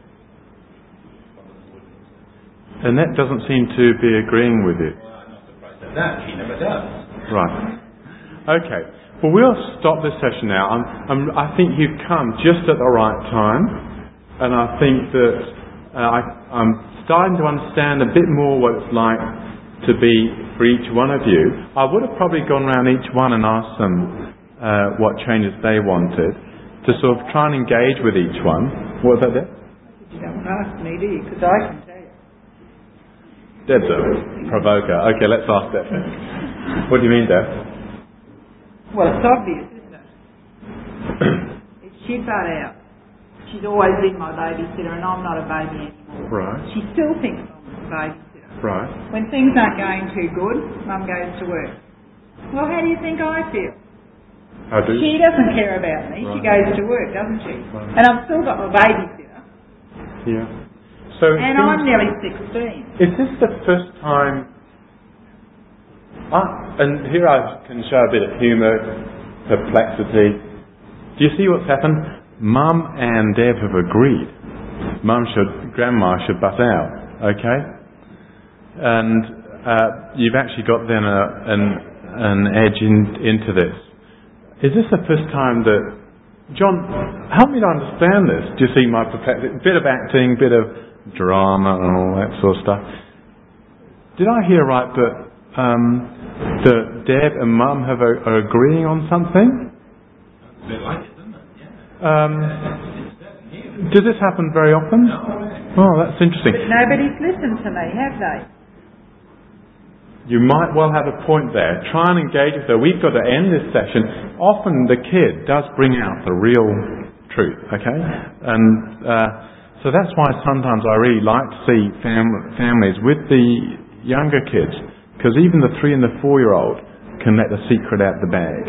Annette doesn't seem to be agreeing with you. Well, I'm not surprised at that. She never does. Right. Okay. Well, we'll stop this session now. I'm, I'm, I think you've come just at the right time, and I think that uh, I, I'm starting to understand a bit more what it's like to be for each one of you. I would have probably gone around each one and asked them uh, what changes they wanted to sort of try and engage with each one. What was that, Deb? You don't ask me, do you? Because I can tell you. Deb's a provoker. Okay, let's ask Deb. What do you mean, Deb? Well, it's obvious, isn't it? If she butt out, she's always been my babysitter and I'm not a baby anymore. Right. She still thinks I'm a babysitter. Right. When things aren't going too good, Mum goes to work. Well, how do you think I feel? How do She doesn't care about me. She Right. goes to work, doesn't she? Right. And I've still got my babysitter. Yeah. So it And seems- I'm nearly sixteen. Is this the first time? Ah, and here I can show a bit of humour, perplexity. Do you see what's happened? Mum and Deb have agreed. Mum should, Grandma should butt out, okay? And uh, you've actually got then a, an, an edge in, into this. Is this the first time that, John, help me to understand this. Do you see my perplexity? Bit of acting, bit of drama and all that sort of stuff. Did I hear right that, um, that Deb and Mum have a, are agreeing on something? A bit like it, isn't it? Yeah. Um, It's does this happen very often? No. Oh, that's interesting. But nobody's listened to me, have they? You might well have a point there. Try and engage with her. We've got to end this session. Often the kid does bring out the real truth, okay? And uh, so that's why sometimes I really like to see fam- families with the younger kids, because even the three and the four-year-old can let the secret out the bag.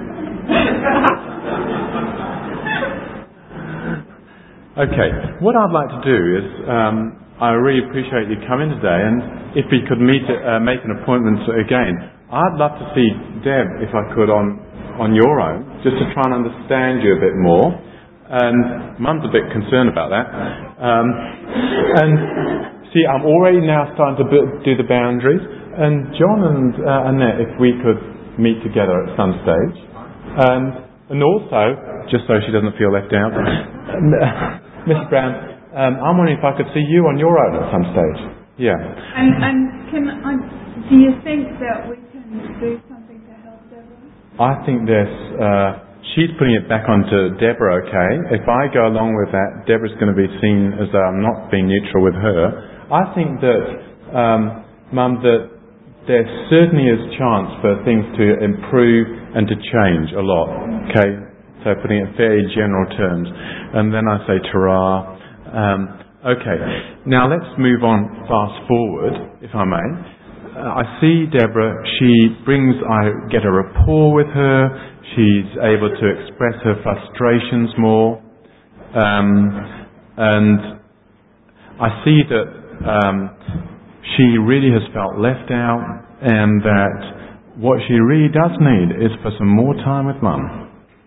Okay, what I'd like to do is, um, I really appreciate you coming today, and if we could meet, uh, make an appointment again, I'd love to see Deb, if I could, on, on your own, just to try and understand you a bit more. And Mum's a bit concerned about that. Um, and see, I'm already now starting to build, do the boundaries. And John and uh, Annette, if we could meet together at some stage. And, and also, just so she doesn't feel left out, Mister Brown, um, I'm wondering if I could see you on your own at some stage. Yeah. And, and can I, do you think that we can do something to help Deborah? I think there's, uh, she's putting it back onto Deborah, okay? If I go along with that, Deborah's going to be seen as though I'm not being neutral with her. I think that, um, Mum, that there certainly is chance for things to improve and to change a lot, okay? So putting it in very general terms. And then I say ta-ra. Um, okay, now let's move on fast forward, if I may. Uh, I see Deborah, she brings, I get a rapport with her, she's able to express her frustrations more, um, and I see that um, she really has felt left out, and that what she really does need is for some more time with Mum.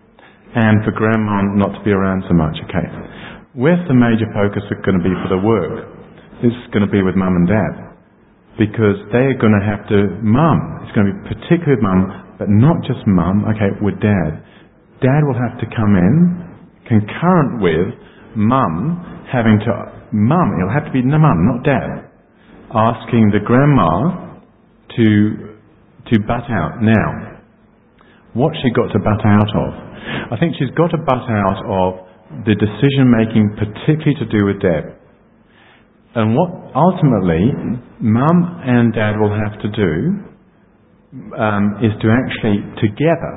And for Grandma not to be around so much, okay. Where's the major focus going to be for the work? This is going to be with Mum and Dad. Because they're going to have to, Mum, it's going to be particularly with Mum, but not just Mum, okay, with Dad. Dad will have to come in, concurrent with Mum having to, Mum, it'll have to be Mum, not Dad, asking the Grandma to, to butt out. Now, what's she got to butt out of? I think she's got to butt out of the decision making, particularly to do with Deb. And what ultimately Mum and Dad will have to do um, is to actually together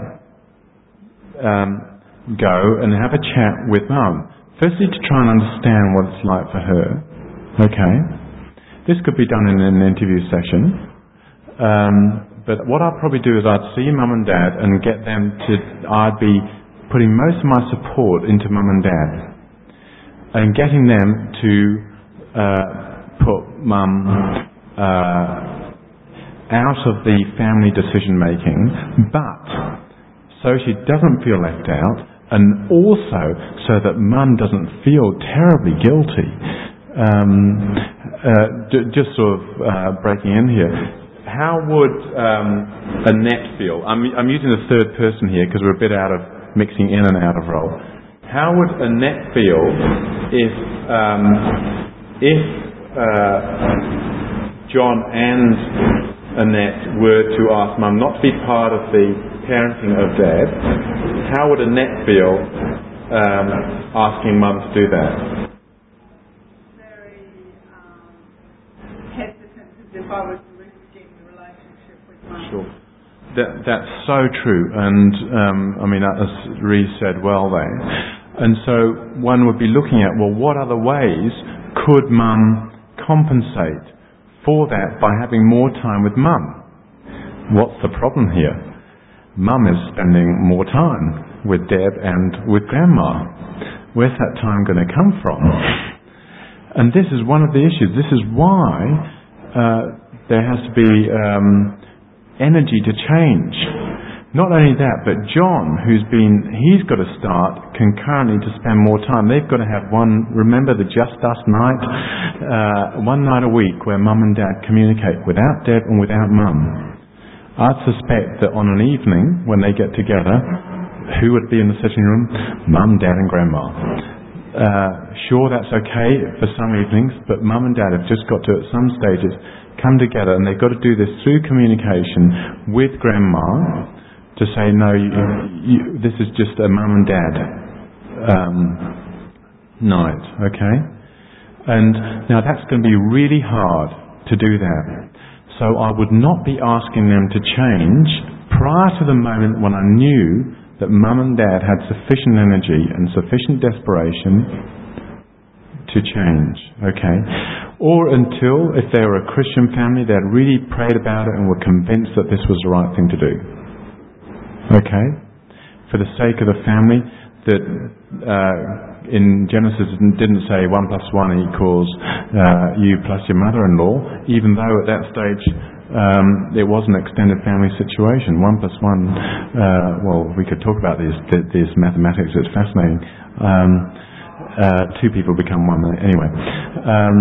um, go and have a chat with Mum. Firstly, to try and understand what it's like for her. Okay, this could be done in an interview session. Um, But what I'd probably do is I'd see Mum and Dad and get them to, I'd be putting most of my support into Mum and Dad and getting them to uh, put Mum uh, out of the family decision making, but so she doesn't feel left out, and also so that Mum doesn't feel terribly guilty. Um, uh, d- just sort of uh, breaking in here. How would um, Annette feel? I'm, I'm using the third person here because we're a bit out of mixing in and out of role. How would Annette feel if um, if uh, John and Annette were to ask Mum not to be part of the parenting of Dad? How would Annette feel um, asking Mum to do that? Very um, hesitant, as if I was Sure. That, that's so true, and um, I mean, that was Ree said well there. And so one would be looking at, well, what other ways could Mum compensate for that by having more time with Mum? What's the problem here? Mum is spending more time with Deb and with Grandma. Where's that time going to come from? And this is one of the issues. This is why uh, there has to be um, energy to change. Not only that, but John, who's been, he's got to start concurrently to spend more time. They've got to have one, remember the Just Us night, uh, one night a week where mum and dad communicate without Deb and without mum, I'd suspect that on an evening when they get together, who would be in the sitting room? Mum, dad and grandma. Uh, sure, that's okay for some evenings, but mum and dad have just got to, at some stages, come together, and they've got to do this through communication with grandma to say, no, you, you, this is just a mum and dad um, night, okay? And now that's going to be really hard to do that. So I would not be asking them to change prior to the moment when I knew that mum and dad had sufficient energy and sufficient desperation to change, okay? Or until, if they were a Christian family, they'd really prayed about it and were convinced that this was the right thing to do, okay? For the sake of the family, that uh, in Genesis it didn't say one plus one equals uh, you plus your mother-in-law, even though at that stage Um, it was an extended family situation. One plus one, uh, well, we could talk about these these mathematics, it's fascinating. Um, uh, two people become one, anyway. Um,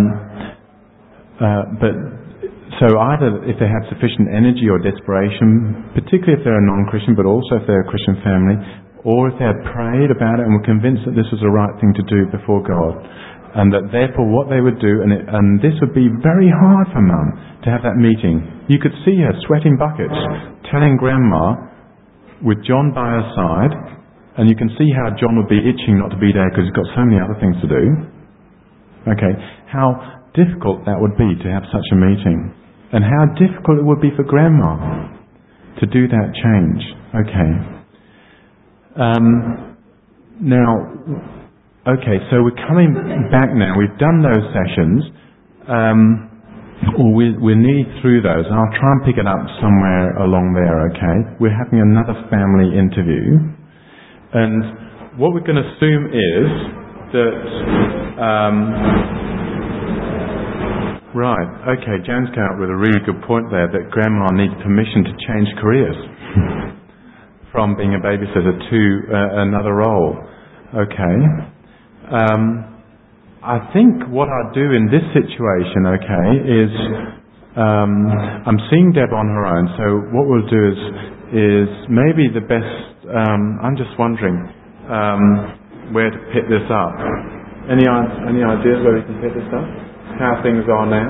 uh, but, so either if they had sufficient energy or desperation, particularly if they're a non-Christian, but also if they're a Christian family, or if they had prayed about it and were convinced that this was the right thing to do before God, and that therefore what they would do, and, it, and this would be very hard for mum to have that meeting. You could see her sweating buckets, telling grandma with John by her side, and you can see how John would be itching not to be there because he's got so many other things to do. Okay, how difficult that would be to have such a meeting, and how difficult it would be for grandma to do that change. Okay. Um, now, okay, so we're coming back now. We've done those sessions. Um, or we're, we're nearly through those. I'll try and pick it up somewhere along there, okay? We're having another family interview. And what we're going to assume is that... Um, right, okay, Jan's come up with a really good point there, that grandma needs permission to change careers from being a babysitter to uh, another role. Okay. Um, I think what I'd do in this situation, okay, is um, I'm seeing Deb on her own, so what we'll do is is maybe the best, um, I'm just wondering um, where to pick this up. Any, any ideas where we can pick this up? How things are now?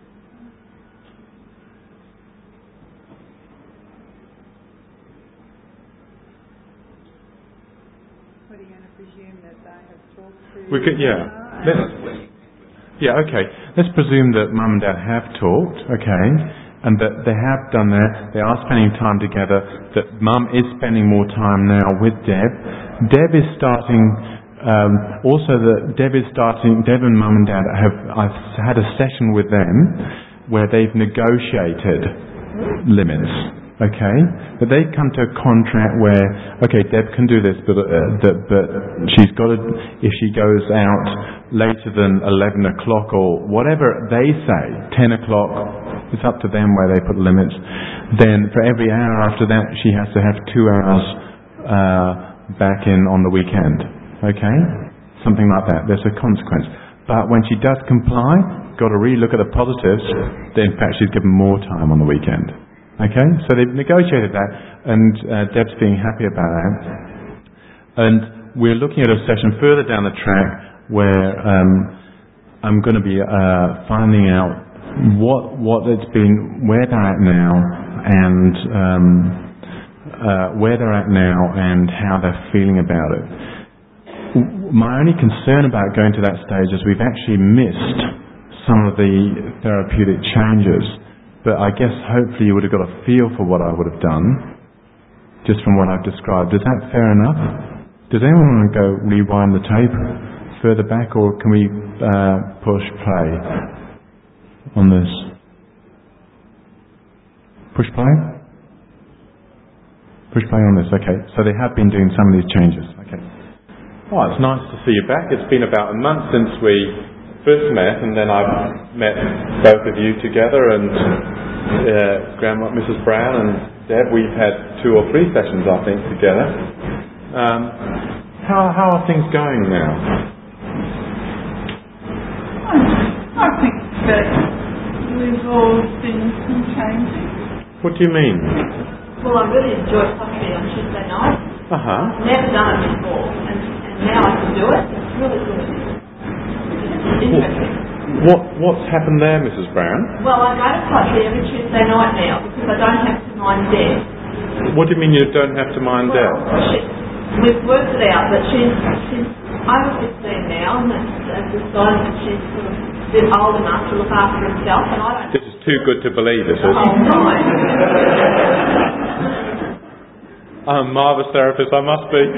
What are you going to presume that they have talked to? We could, yeah. Let's, yeah, okay. Let's presume that mum and dad have talked, okay, and that they have done that. They are spending time together. That mum is spending more time now with Deb. Deb is starting. Um, also, that Deb is starting. Deb and mum and dad have. I've had a session with them where they've negotiated limits. Okay, but they've come to a contract where, okay, Deb can do this, but uh, that, but she's got to, if she goes out later than eleven o'clock or whatever they say, ten o'clock, it's up to them where they put limits. Then for every hour after that, she has to have two hours uh, back in on the weekend. Okay, something like that. There's a consequence. But when she does comply, got to really look at the positives. That in fact she's given more time on the weekend. Okay, so they've negotiated that, and uh, Deb's being happy about that. And we're looking at a session further down the track where um, I'm going to be uh, finding out what what it's been, where they're at now, and um, uh, where they're at now, and how they're feeling about it. My only concern about going to that stage is we've actually missed some of the therapeutic changes. But I guess hopefully you would have got a feel for what I would have done, just from what I've described. Is that fair enough? Does anyone want to go rewind the tape further back, or can we uh, push play on this? Push play? Push play on this, okay. So they have been doing some of these changes, okay. Oh, it's nice to see you back. It's been about a month since we first met, and then I've met both of you together, and uh, Grandma, Missus Brown and Deb. We've had two or three sessions, I think, together. Um, how how are things going now? I think that we've all seen some changes. What do you mean? Well, I really enjoy photography on Tuesday night. Uh-huh. Never done it before, and, and now I can do it. It's really good. It's interesting. What What's happened there, Missus Brown? Well, I go to pottery every Tuesday night now because I don't have to mind death. What do you mean you don't have to mind Well, death? she, we've worked it out that she's she's over fifteen now, and has decided that she's sort of a bit old enough to look after herself, and I don't. This is too good to believe, this is. The whole time. I'm a marvellous therapist, I must be.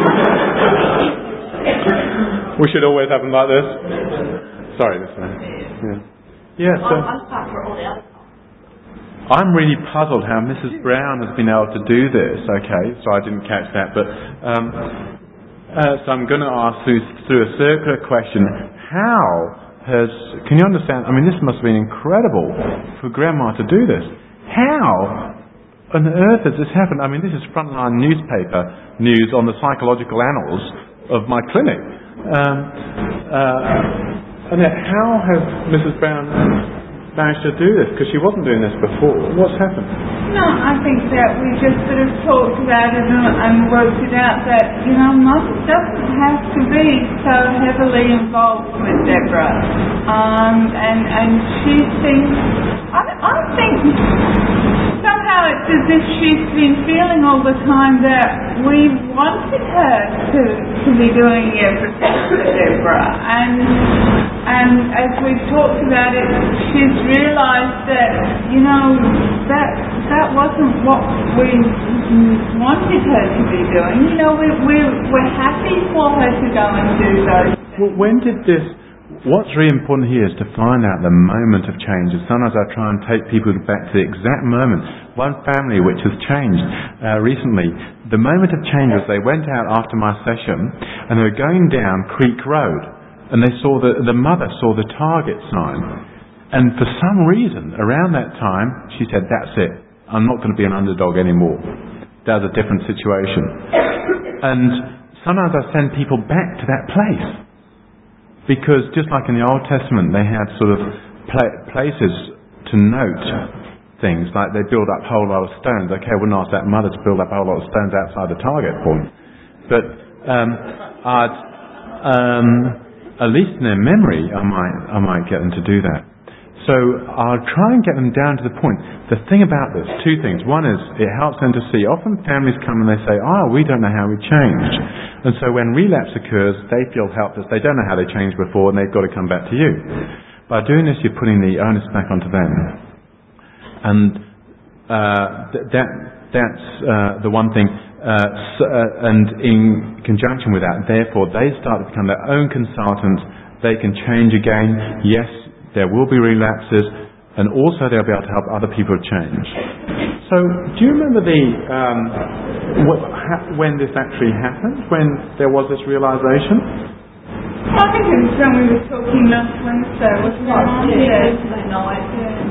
We should always have them like this. Sorry, this man. Yeah. Yeah, so I look after all the other stuff. I'm really puzzled how Missus Brown has been able to do this. Okay, so I didn't catch that, but um, uh, so I'm going to ask through, through a circular question: how has? Can you understand? I mean, this must have been incredible for Grandma to do this. How on earth has this happened? I mean, this is frontline newspaper news on the psychological annals of my clinic. Um, uh, and yet how has Missus Brown managed to do this? Because she wasn't doing this before. What's happened? No, I think that we just sort of talked about it and, and worked it out that, you know, Mum doesn't have to be so heavily involved with Deborah. Um, and, and she thinks, I, I think somehow it's as if she's been feeling all the time that we wanted her to, to be doing everything for Deborah. And, and as we've talked about it, she's realised that, you know, that that wasn't what we wanted her to be doing. You know, we, we're, we're happy for her to go and do those things. Well, when did this... What's really important here is to find out the moment of change. And sometimes I try and take people back to the exact moment. One family which has changed uh, recently, the moment of change was they went out after my session and they were going down Creek Road and they saw the, the mother saw the Target sign. And for some reason, around that time, she said, that's it. I'm not going to be an underdog anymore. That was a different situation. And sometimes I send people back to that place. Because just like in the Old Testament, they had sort of pla- places to note things. Like they build up a whole lot of stones. Okay, I wouldn't ask that mother to build up a whole lot of stones outside the target point. But um, I'd, um, at least in their memory, I might, I might get them to do that. So I'll try and get them down to the point. The thing about this, two things. One is it helps them to see. Often families come and they say, oh, we don't know how we changed. And so when relapse occurs, they feel helpless. They don't know how they changed before and they've got to come back to you. By doing this, you're putting the onus back onto them. And uh, th- that that's uh, the one thing. Uh, so, uh, and in conjunction with that, therefore, they start to become their own consultants. They can change again. Yes, there will be relapses, and also they'll be able to help other people change. So, do you remember the um, what, ha- when this actually happened? When there was this realization? I think it was when we were talking last Wednesday, wasn't it? Yeah, Wednesday night.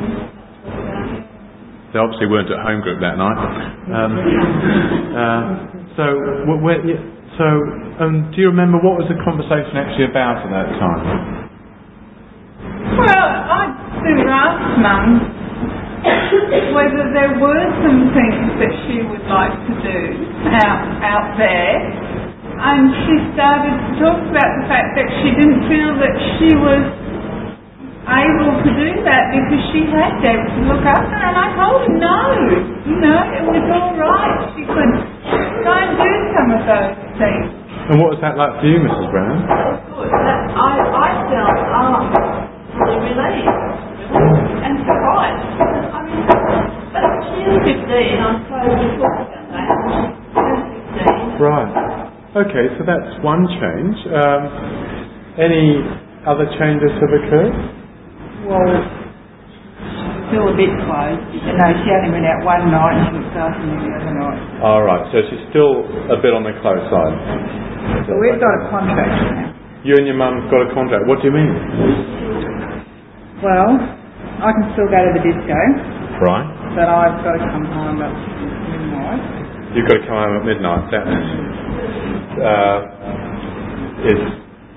They obviously weren't at home group that night. Um, uh, so, wh- where, yeah, so um, do you remember what was the conversation actually about at that time? Well, I do ask Mum whether there were some things that she would like to do out out there, and she started to talk about the fact that she didn't feel that she was able to do that because she had Deb to look after, and I told her no, you know, it was all right. She could go and do some of those things. And what was that like for you, Missus Brown? Good. That, I, I felt um, really relieved and surprised. I mean, but she is fifteen, I suppose we talked about that. She's fifteen. Right. Okay, so that's one change. Um, any other changes have occurred? Well, still a bit close. You know, she only went out one night and she looked after me the other night. All right, so she's still a bit on the close side. So we've got a contract now. You and your mum got a contract. What do you mean? Well, I can still go to the disco. Right. But I've got to come home at midnight. You've got to come home at midnight. That uh, is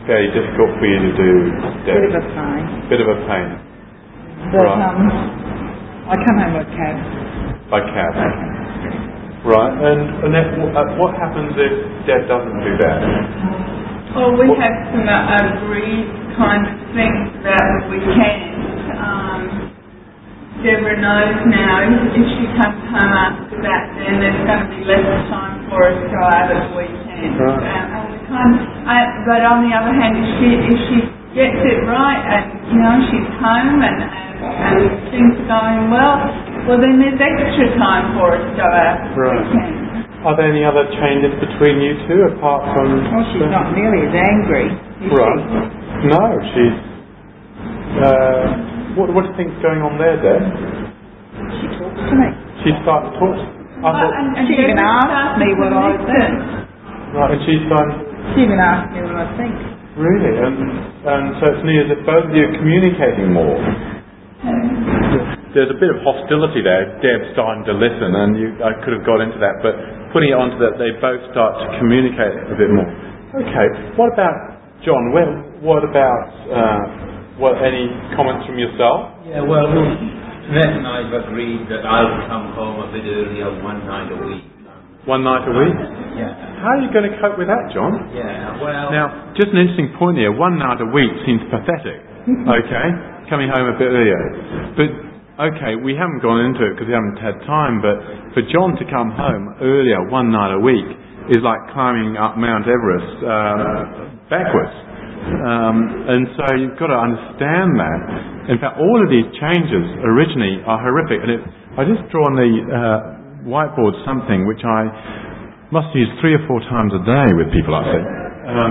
fairly difficult for you to do, Deb? Bit of a pain. Bit of a pain. But Right. um, I come home with cab. By cab. Right, and Annette, what, uh, what happens if Deb doesn't do that? Well, we What- have some uh, agreed kind of things about the weekend. Um, Deborah knows now if she comes home after that, then there's going to be less time for us to go out at the weekend. Right. Um, and we kind of, uh, but on the other hand, if she if she gets it right and you know she's home and, and, and things are going well, well then there's extra time for us to go out at the Right. weekend. Are there any other changes between you two apart from... Oh, she's not nearly as angry. Is Right. She? No, she's... Uh, what, what do you think's going on there, Deb? she talks to me. She started to talk... I Uh, thought, and, and She even Deborah asked started me to what I listen. think. right, and she's started... She even asked me what I think. Really? And, and so it's near as if both of you are communicating more. There's a bit of hostility there. Deb's starting to listen, and you, I could have got into that, but putting it onto that, they both start to communicate a bit more. Okay. What about John? Where, what about uh, what? Any comments from yourself? Yeah, well, Annette and I have agreed that I'll come home a bit earlier one night a week. One night a week. Yeah. How are you going to cope with that, John? Yeah, well... Now, just an interesting point here. One night a week seems pathetic. Okay, coming home a bit earlier, but. Okay, we haven't gone into it because we haven't had time, but for John to come home earlier one night a week is like climbing up Mount Everest uh, backwards. Um, and so you've got to understand that. In fact, all of these changes originally are horrific. And it, I just draw on the uh, whiteboard something which I must use three or four times a day with people, I think. Um,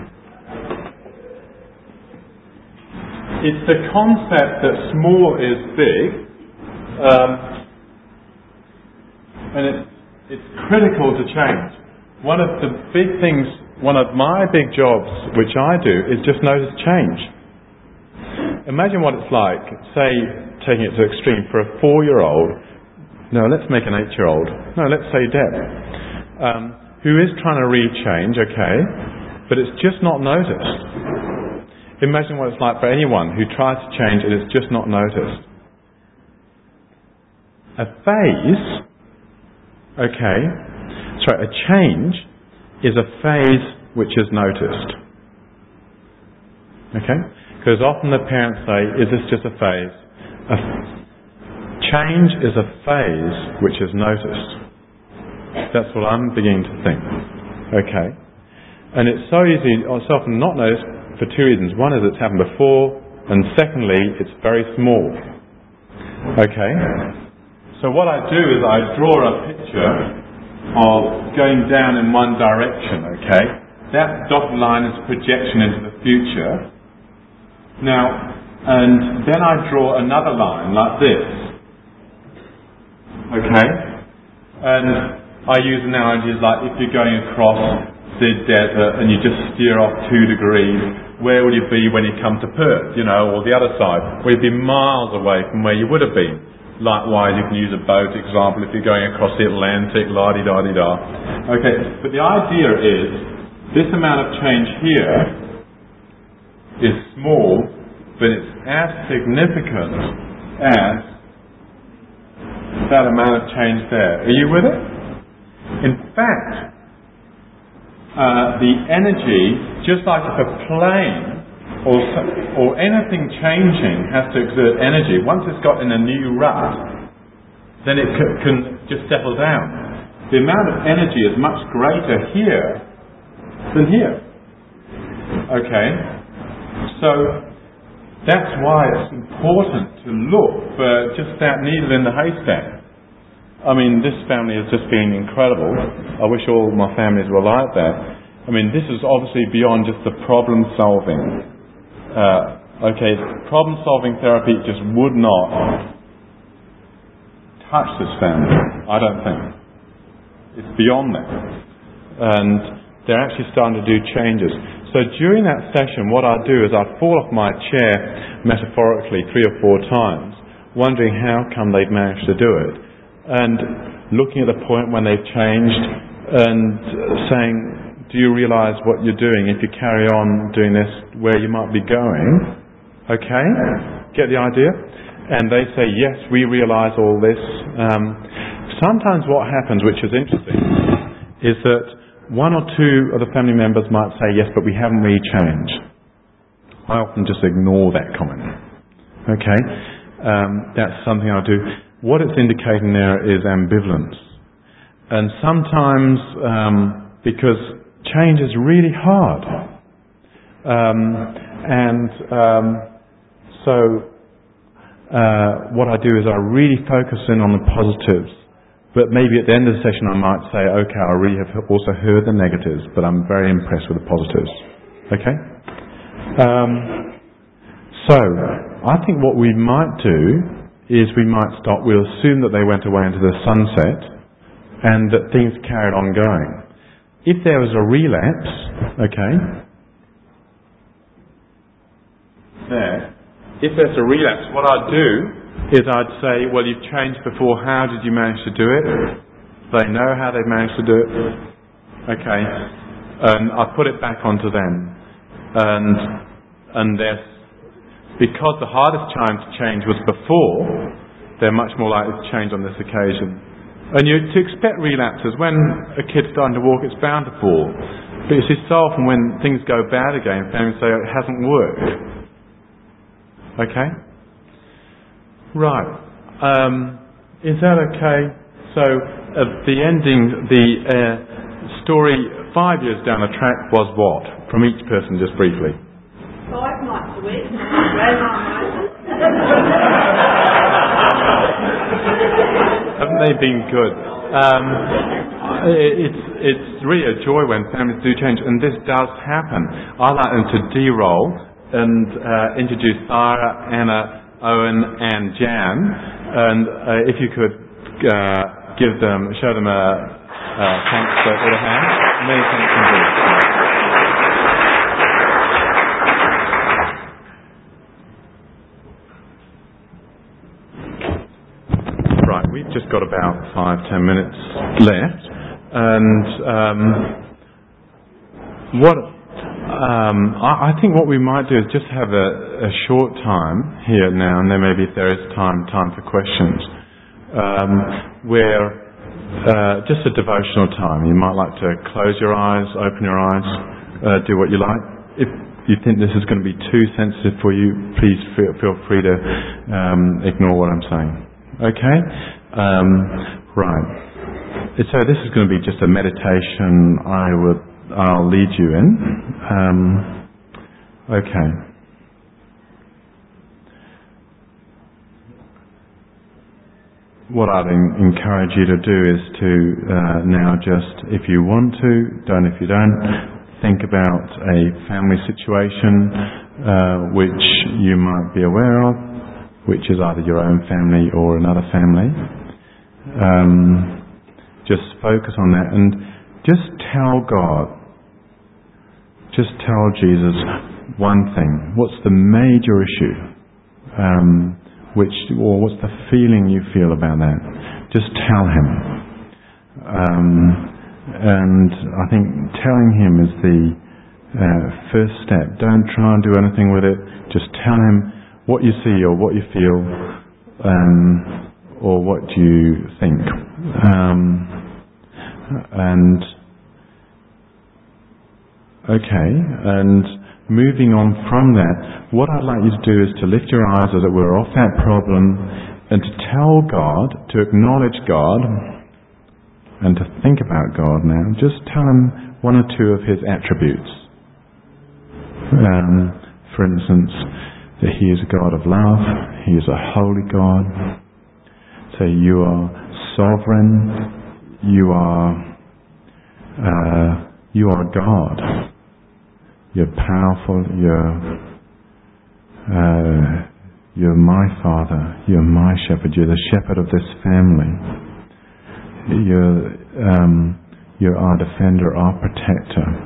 It's the concept that small is big, um, and it's, it's critical to change. One of the big things, one of my big jobs, which I do, is just notice change. Imagine what it's like, say, taking it to extreme, for a four-year-old, no, let's make an eight-year-old, no, let's say Deb, um, who is trying to read change, okay, but it's just not noticed. Imagine what it's like for anyone who tries to change and it's just not noticed. A phase, okay, sorry, a change is a phase which is noticed. Okay? Because often the parents say, is this just a phase? A change is a phase which is noticed. That's what I'm beginning to think. Okay? And it's so easy, it's often not noticed, for two reasons. One is it's happened before, and secondly, it's very small. Okay? So what I do is I draw a picture of going down in one direction, okay? That dotted line is a projection into the future. Now, and then I draw another line like this. Okay? And I use analogies like if you're going across the desert and you just steer off two degrees, where will you be when you come to Perth, you know, or the other side? Well, you'd be miles away from where you would have been. Likewise, you can use a boat example if you're going across the Atlantic, la-di-da-di-da. Okay, but the idea is, this amount of change here is small, but it's as significant as that amount of change there. Are you with it? In fact, Uh, the energy, just like if a plane or or anything changing has to exert energy, once it's got in a new rut, then it c- can just settle down. The amount of energy is much greater here than here. Okay? So, that's why it's important to look for just that needle in the haystack. I mean, this family has just been incredible. I wish all my families were like that. I mean, this is obviously beyond just the problem solving. Uh, okay, problem solving therapy just would not touch this family, I don't think. It's beyond that. And they're actually starting to do changes. So during that session, what I do is I fall off my chair, metaphorically, three or four times, wondering how come they've managed to do it. And looking at the point when they've changed and saying, do you realise what you're doing if you carry on doing this, where you might be going? Okay? Get the idea? And they say, yes, we realise all this. Um, sometimes what happens, which is interesting, is that one or two of the family members might say, yes, but we haven't really changed. I often just ignore that comment. Okay? Um, that's something I do. What it's indicating there is ambivalence. And sometimes, um, because change is really hard. Um, and um, so uh, what I do is I really focus in on the positives. But maybe at the end of the session I might say, okay, I really have also heard the negatives, but I'm very impressed with the positives. Okay? Um, so, I think what we might do is we might stop, we'll assume that they went away into the sunset, and that things carried on going. If there was a relapse, okay, there, if there's a relapse, what I'd do is I'd say, well, you've changed before, how did you manage to do it? They know how they managed to do it. Okay, and I put it back onto them. And, and there's, because the hardest time to change was before, they're much more likely to change on this occasion. And you to expect relapses. When a kid's starting to walk, it's bound to fall. But you see, so often when things go bad again, families say it hasn't worked. Okay? Right. Um, is that okay? So, uh, the ending, the uh, story five years down the track was what? From each person, just briefly. Five nights a week, Grandma Moses. Haven't they been good? Um, it's it's really a joy when families do change, and this does happen. I like them to de-roll and uh, introduce Sarah, Anna, Owen, and Jan. And uh, if you could uh, give them, show them a, a thanks with a hand. Many thanks indeed. Right, we've just got about five, ten minutes left, and um, what um, I, I think what we might do is just have a, a short time here now, and then maybe if there is time, time for questions, um, where uh, just a devotional time. You might like to close your eyes, open your eyes, uh, do what you like. If you think this is going to be too sensitive for you, please feel, feel free to um, ignore what I'm saying. Okay? Um, right. So this is going to be just a meditation I would, I'll lead you in. Um, okay. What I'd en- encourage you to do is to uh, now just, if you want to, don't if you don't, think about a family situation uh, which you might be aware of, which is either your own family or another family. Um, just focus on that and just tell God, just tell Jesus one thing. What's the major issue? Um, which, or what's the feeling you feel about that? Just tell Him. Um, and I think telling Him is the uh, first step. Don't try and do anything with it. Just tell Him what you see or what you feel, um, or what you think. Um, and okay, and moving on from that, what I'd like you to do is to lift your eyes, as it were, off that problem and to tell God, to acknowledge God, and to think about God now. Just tell Him one or two of His attributes. Um, for instance, that He is a God of love, He is a holy God. So you are sovereign, you are uh, you are God. You're powerful, you're uh, you're my Father, you're my shepherd, you're the shepherd of this family. You're um, you're our defender, our protector.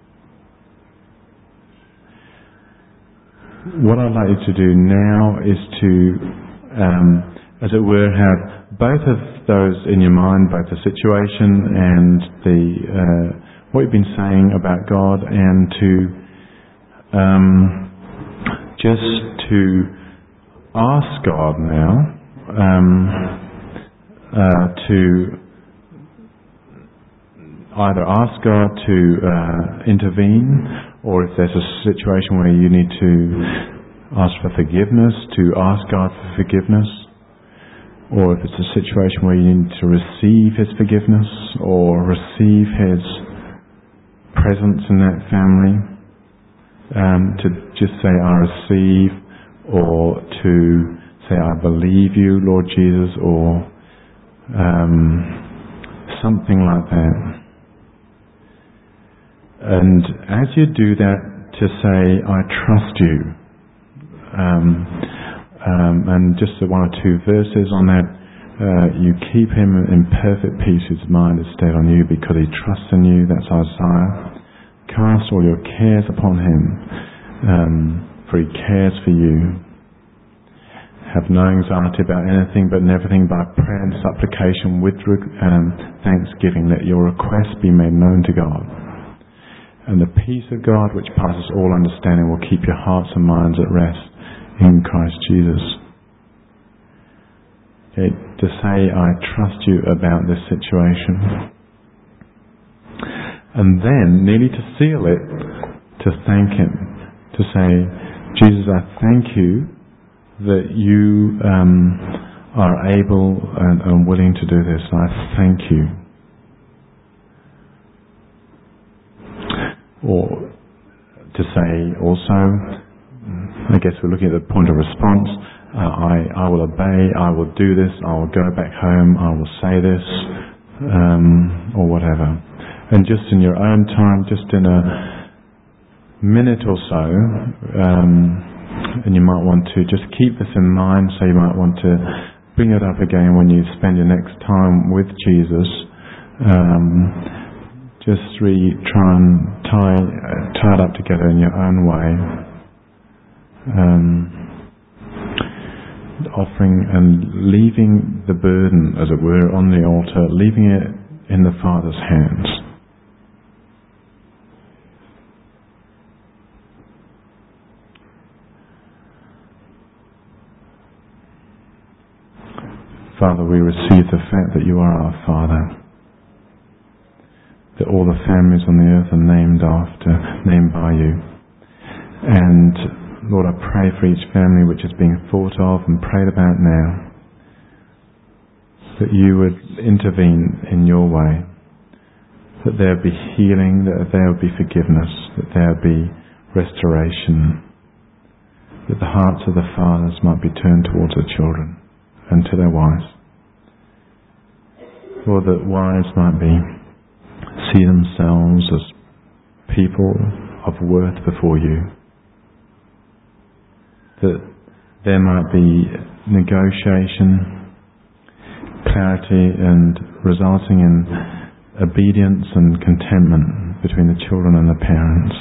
What I'd like you to do now is to, um, as it were, have both of those in your mind, both the situation and the uh, what you've been saying about God, and to um, just to ask God now um, uh, to either ask God to uh, intervene, or if there's a situation where you need to ask for forgiveness, to ask God for forgiveness, or if it's a situation where you need to receive His forgiveness or receive His presence in that family, um, to just say, I receive, or to say, I believe you, Lord Jesus, or um, something like that. And as you do that, to say, I trust you. Um, um, and just one or two verses on that. Uh, you keep him in perfect peace, his mind is stayed on you because he trusts in you. That's Isaiah. Cast all your cares upon him, um, for he cares for you. Have no anxiety about anything, but in everything by prayer and supplication with um, thanksgiving, let your requests be made known to God. And the peace of God, which passes all understanding, will keep your hearts and minds at rest in Christ Jesus. Okay, to say, I trust you about this situation. And then, nearly to seal it, to thank Him. To say, Jesus, I thank you that you um, are able and, and willing to do this. I thank you. Or to say also, I guess we're looking at the point of response, uh, I, I will obey, I will do this, I will go back home, I will say this, um, or whatever. And just in your own time, just in a minute or so, um, and you might want to just keep this in mind, so you might want to bring it up again when you spend your next time with Jesus. Um, Just really try and tie, uh, tie it up together in your own way. Um, offering and leaving the burden, as it were, on the altar, leaving it in the Father's hands. Father, we receive the fact that you are our Father, that all the families on the earth are named after, named by you. And Lord, I pray for each family which is being thought of and prayed about now, that you would intervene in your way, that there would be healing, that there would be forgiveness, that there would be restoration, that the hearts of the fathers might be turned towards the children and to their wives. Lord, that wives might be see themselves as people of worth before you. That there might be negotiation, clarity, and resulting in obedience and contentment between the children and the parents.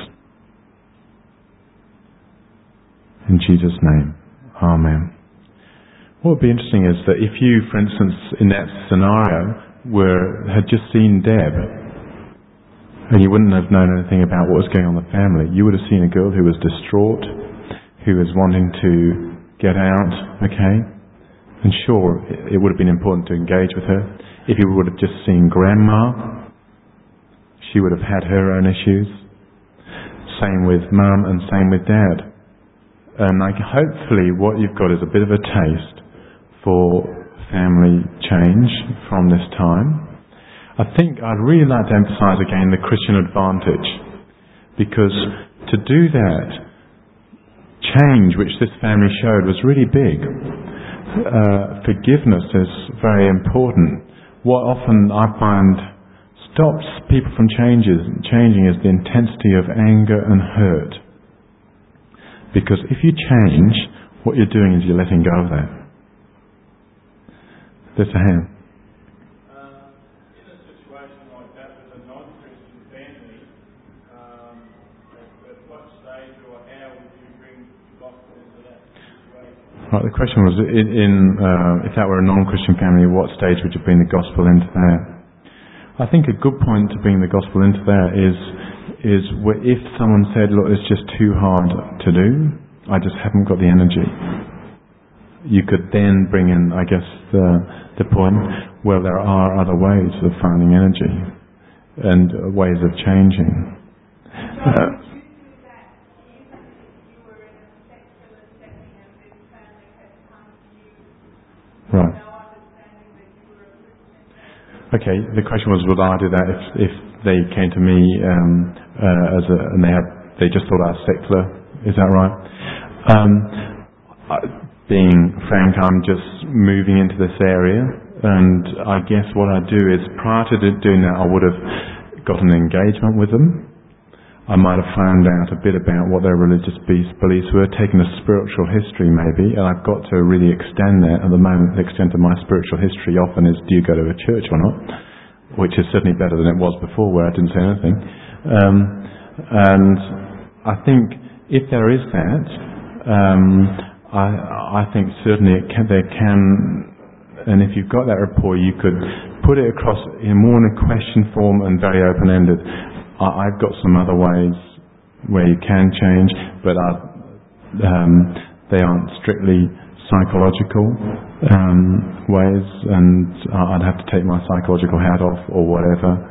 In Jesus' name, Amen. What would be interesting is that if you, for instance, in that scenario, were had just seen Deb, and you wouldn't have known anything about what was going on in the family, you would have seen a girl who was distraught, who was wanting to get out, okay? And sure, it would have been important to engage with her. If you would have just seen Grandma, she would have had her own issues. Same with Mum and same with Dad. And like, hopefully what you've got is a bit of a taste for family change from this time. I think I'd really like to emphasise again the Christian advantage, because to do that change which this family showed was really big. Uh, forgiveness is very important. What often I find stops people from changes, changing is the intensity of anger and hurt. Because if you change, what you're doing is you're letting go of that. There's a hand. Um, in a situation like that with a non-Christian family, um, at, at what stage or how would you bring the gospel into that situation? Right, the question was, in, in uh, if that were a non-Christian family, what stage would you bring the gospel into that? I think a good point to bring the gospel into there is is wh- if someone said, look, it's just too hard to do, I just haven't got the energy. You could then bring in, I guess, the, the point, well, there are other ways of finding energy and uh, ways of changing. Uh, right. Okay, the question was, would I do that if, if they came to me um, uh, as a, and they had, they just thought I was secular? Is that right? Um, I, being frank, I'm just moving into this area, and I guess what I do is, prior to doing that, I would have got an engagement with them. I might have found out a bit about what their religious beliefs were, taken a spiritual history maybe, and I've got to really extend that. At the moment, the extent of my spiritual history often is, do you go to a church or not? Which is certainly better than it was before, where I didn't say anything. Um, and I think if there is that, um, I, I think certainly it can, there can, and if you've got that rapport, you could put it across in more in a question form and very open-ended. I, I've got some other ways where you can change, but I, um, they aren't strictly psychological um, ways, and I'd have to take my psychological hat off or whatever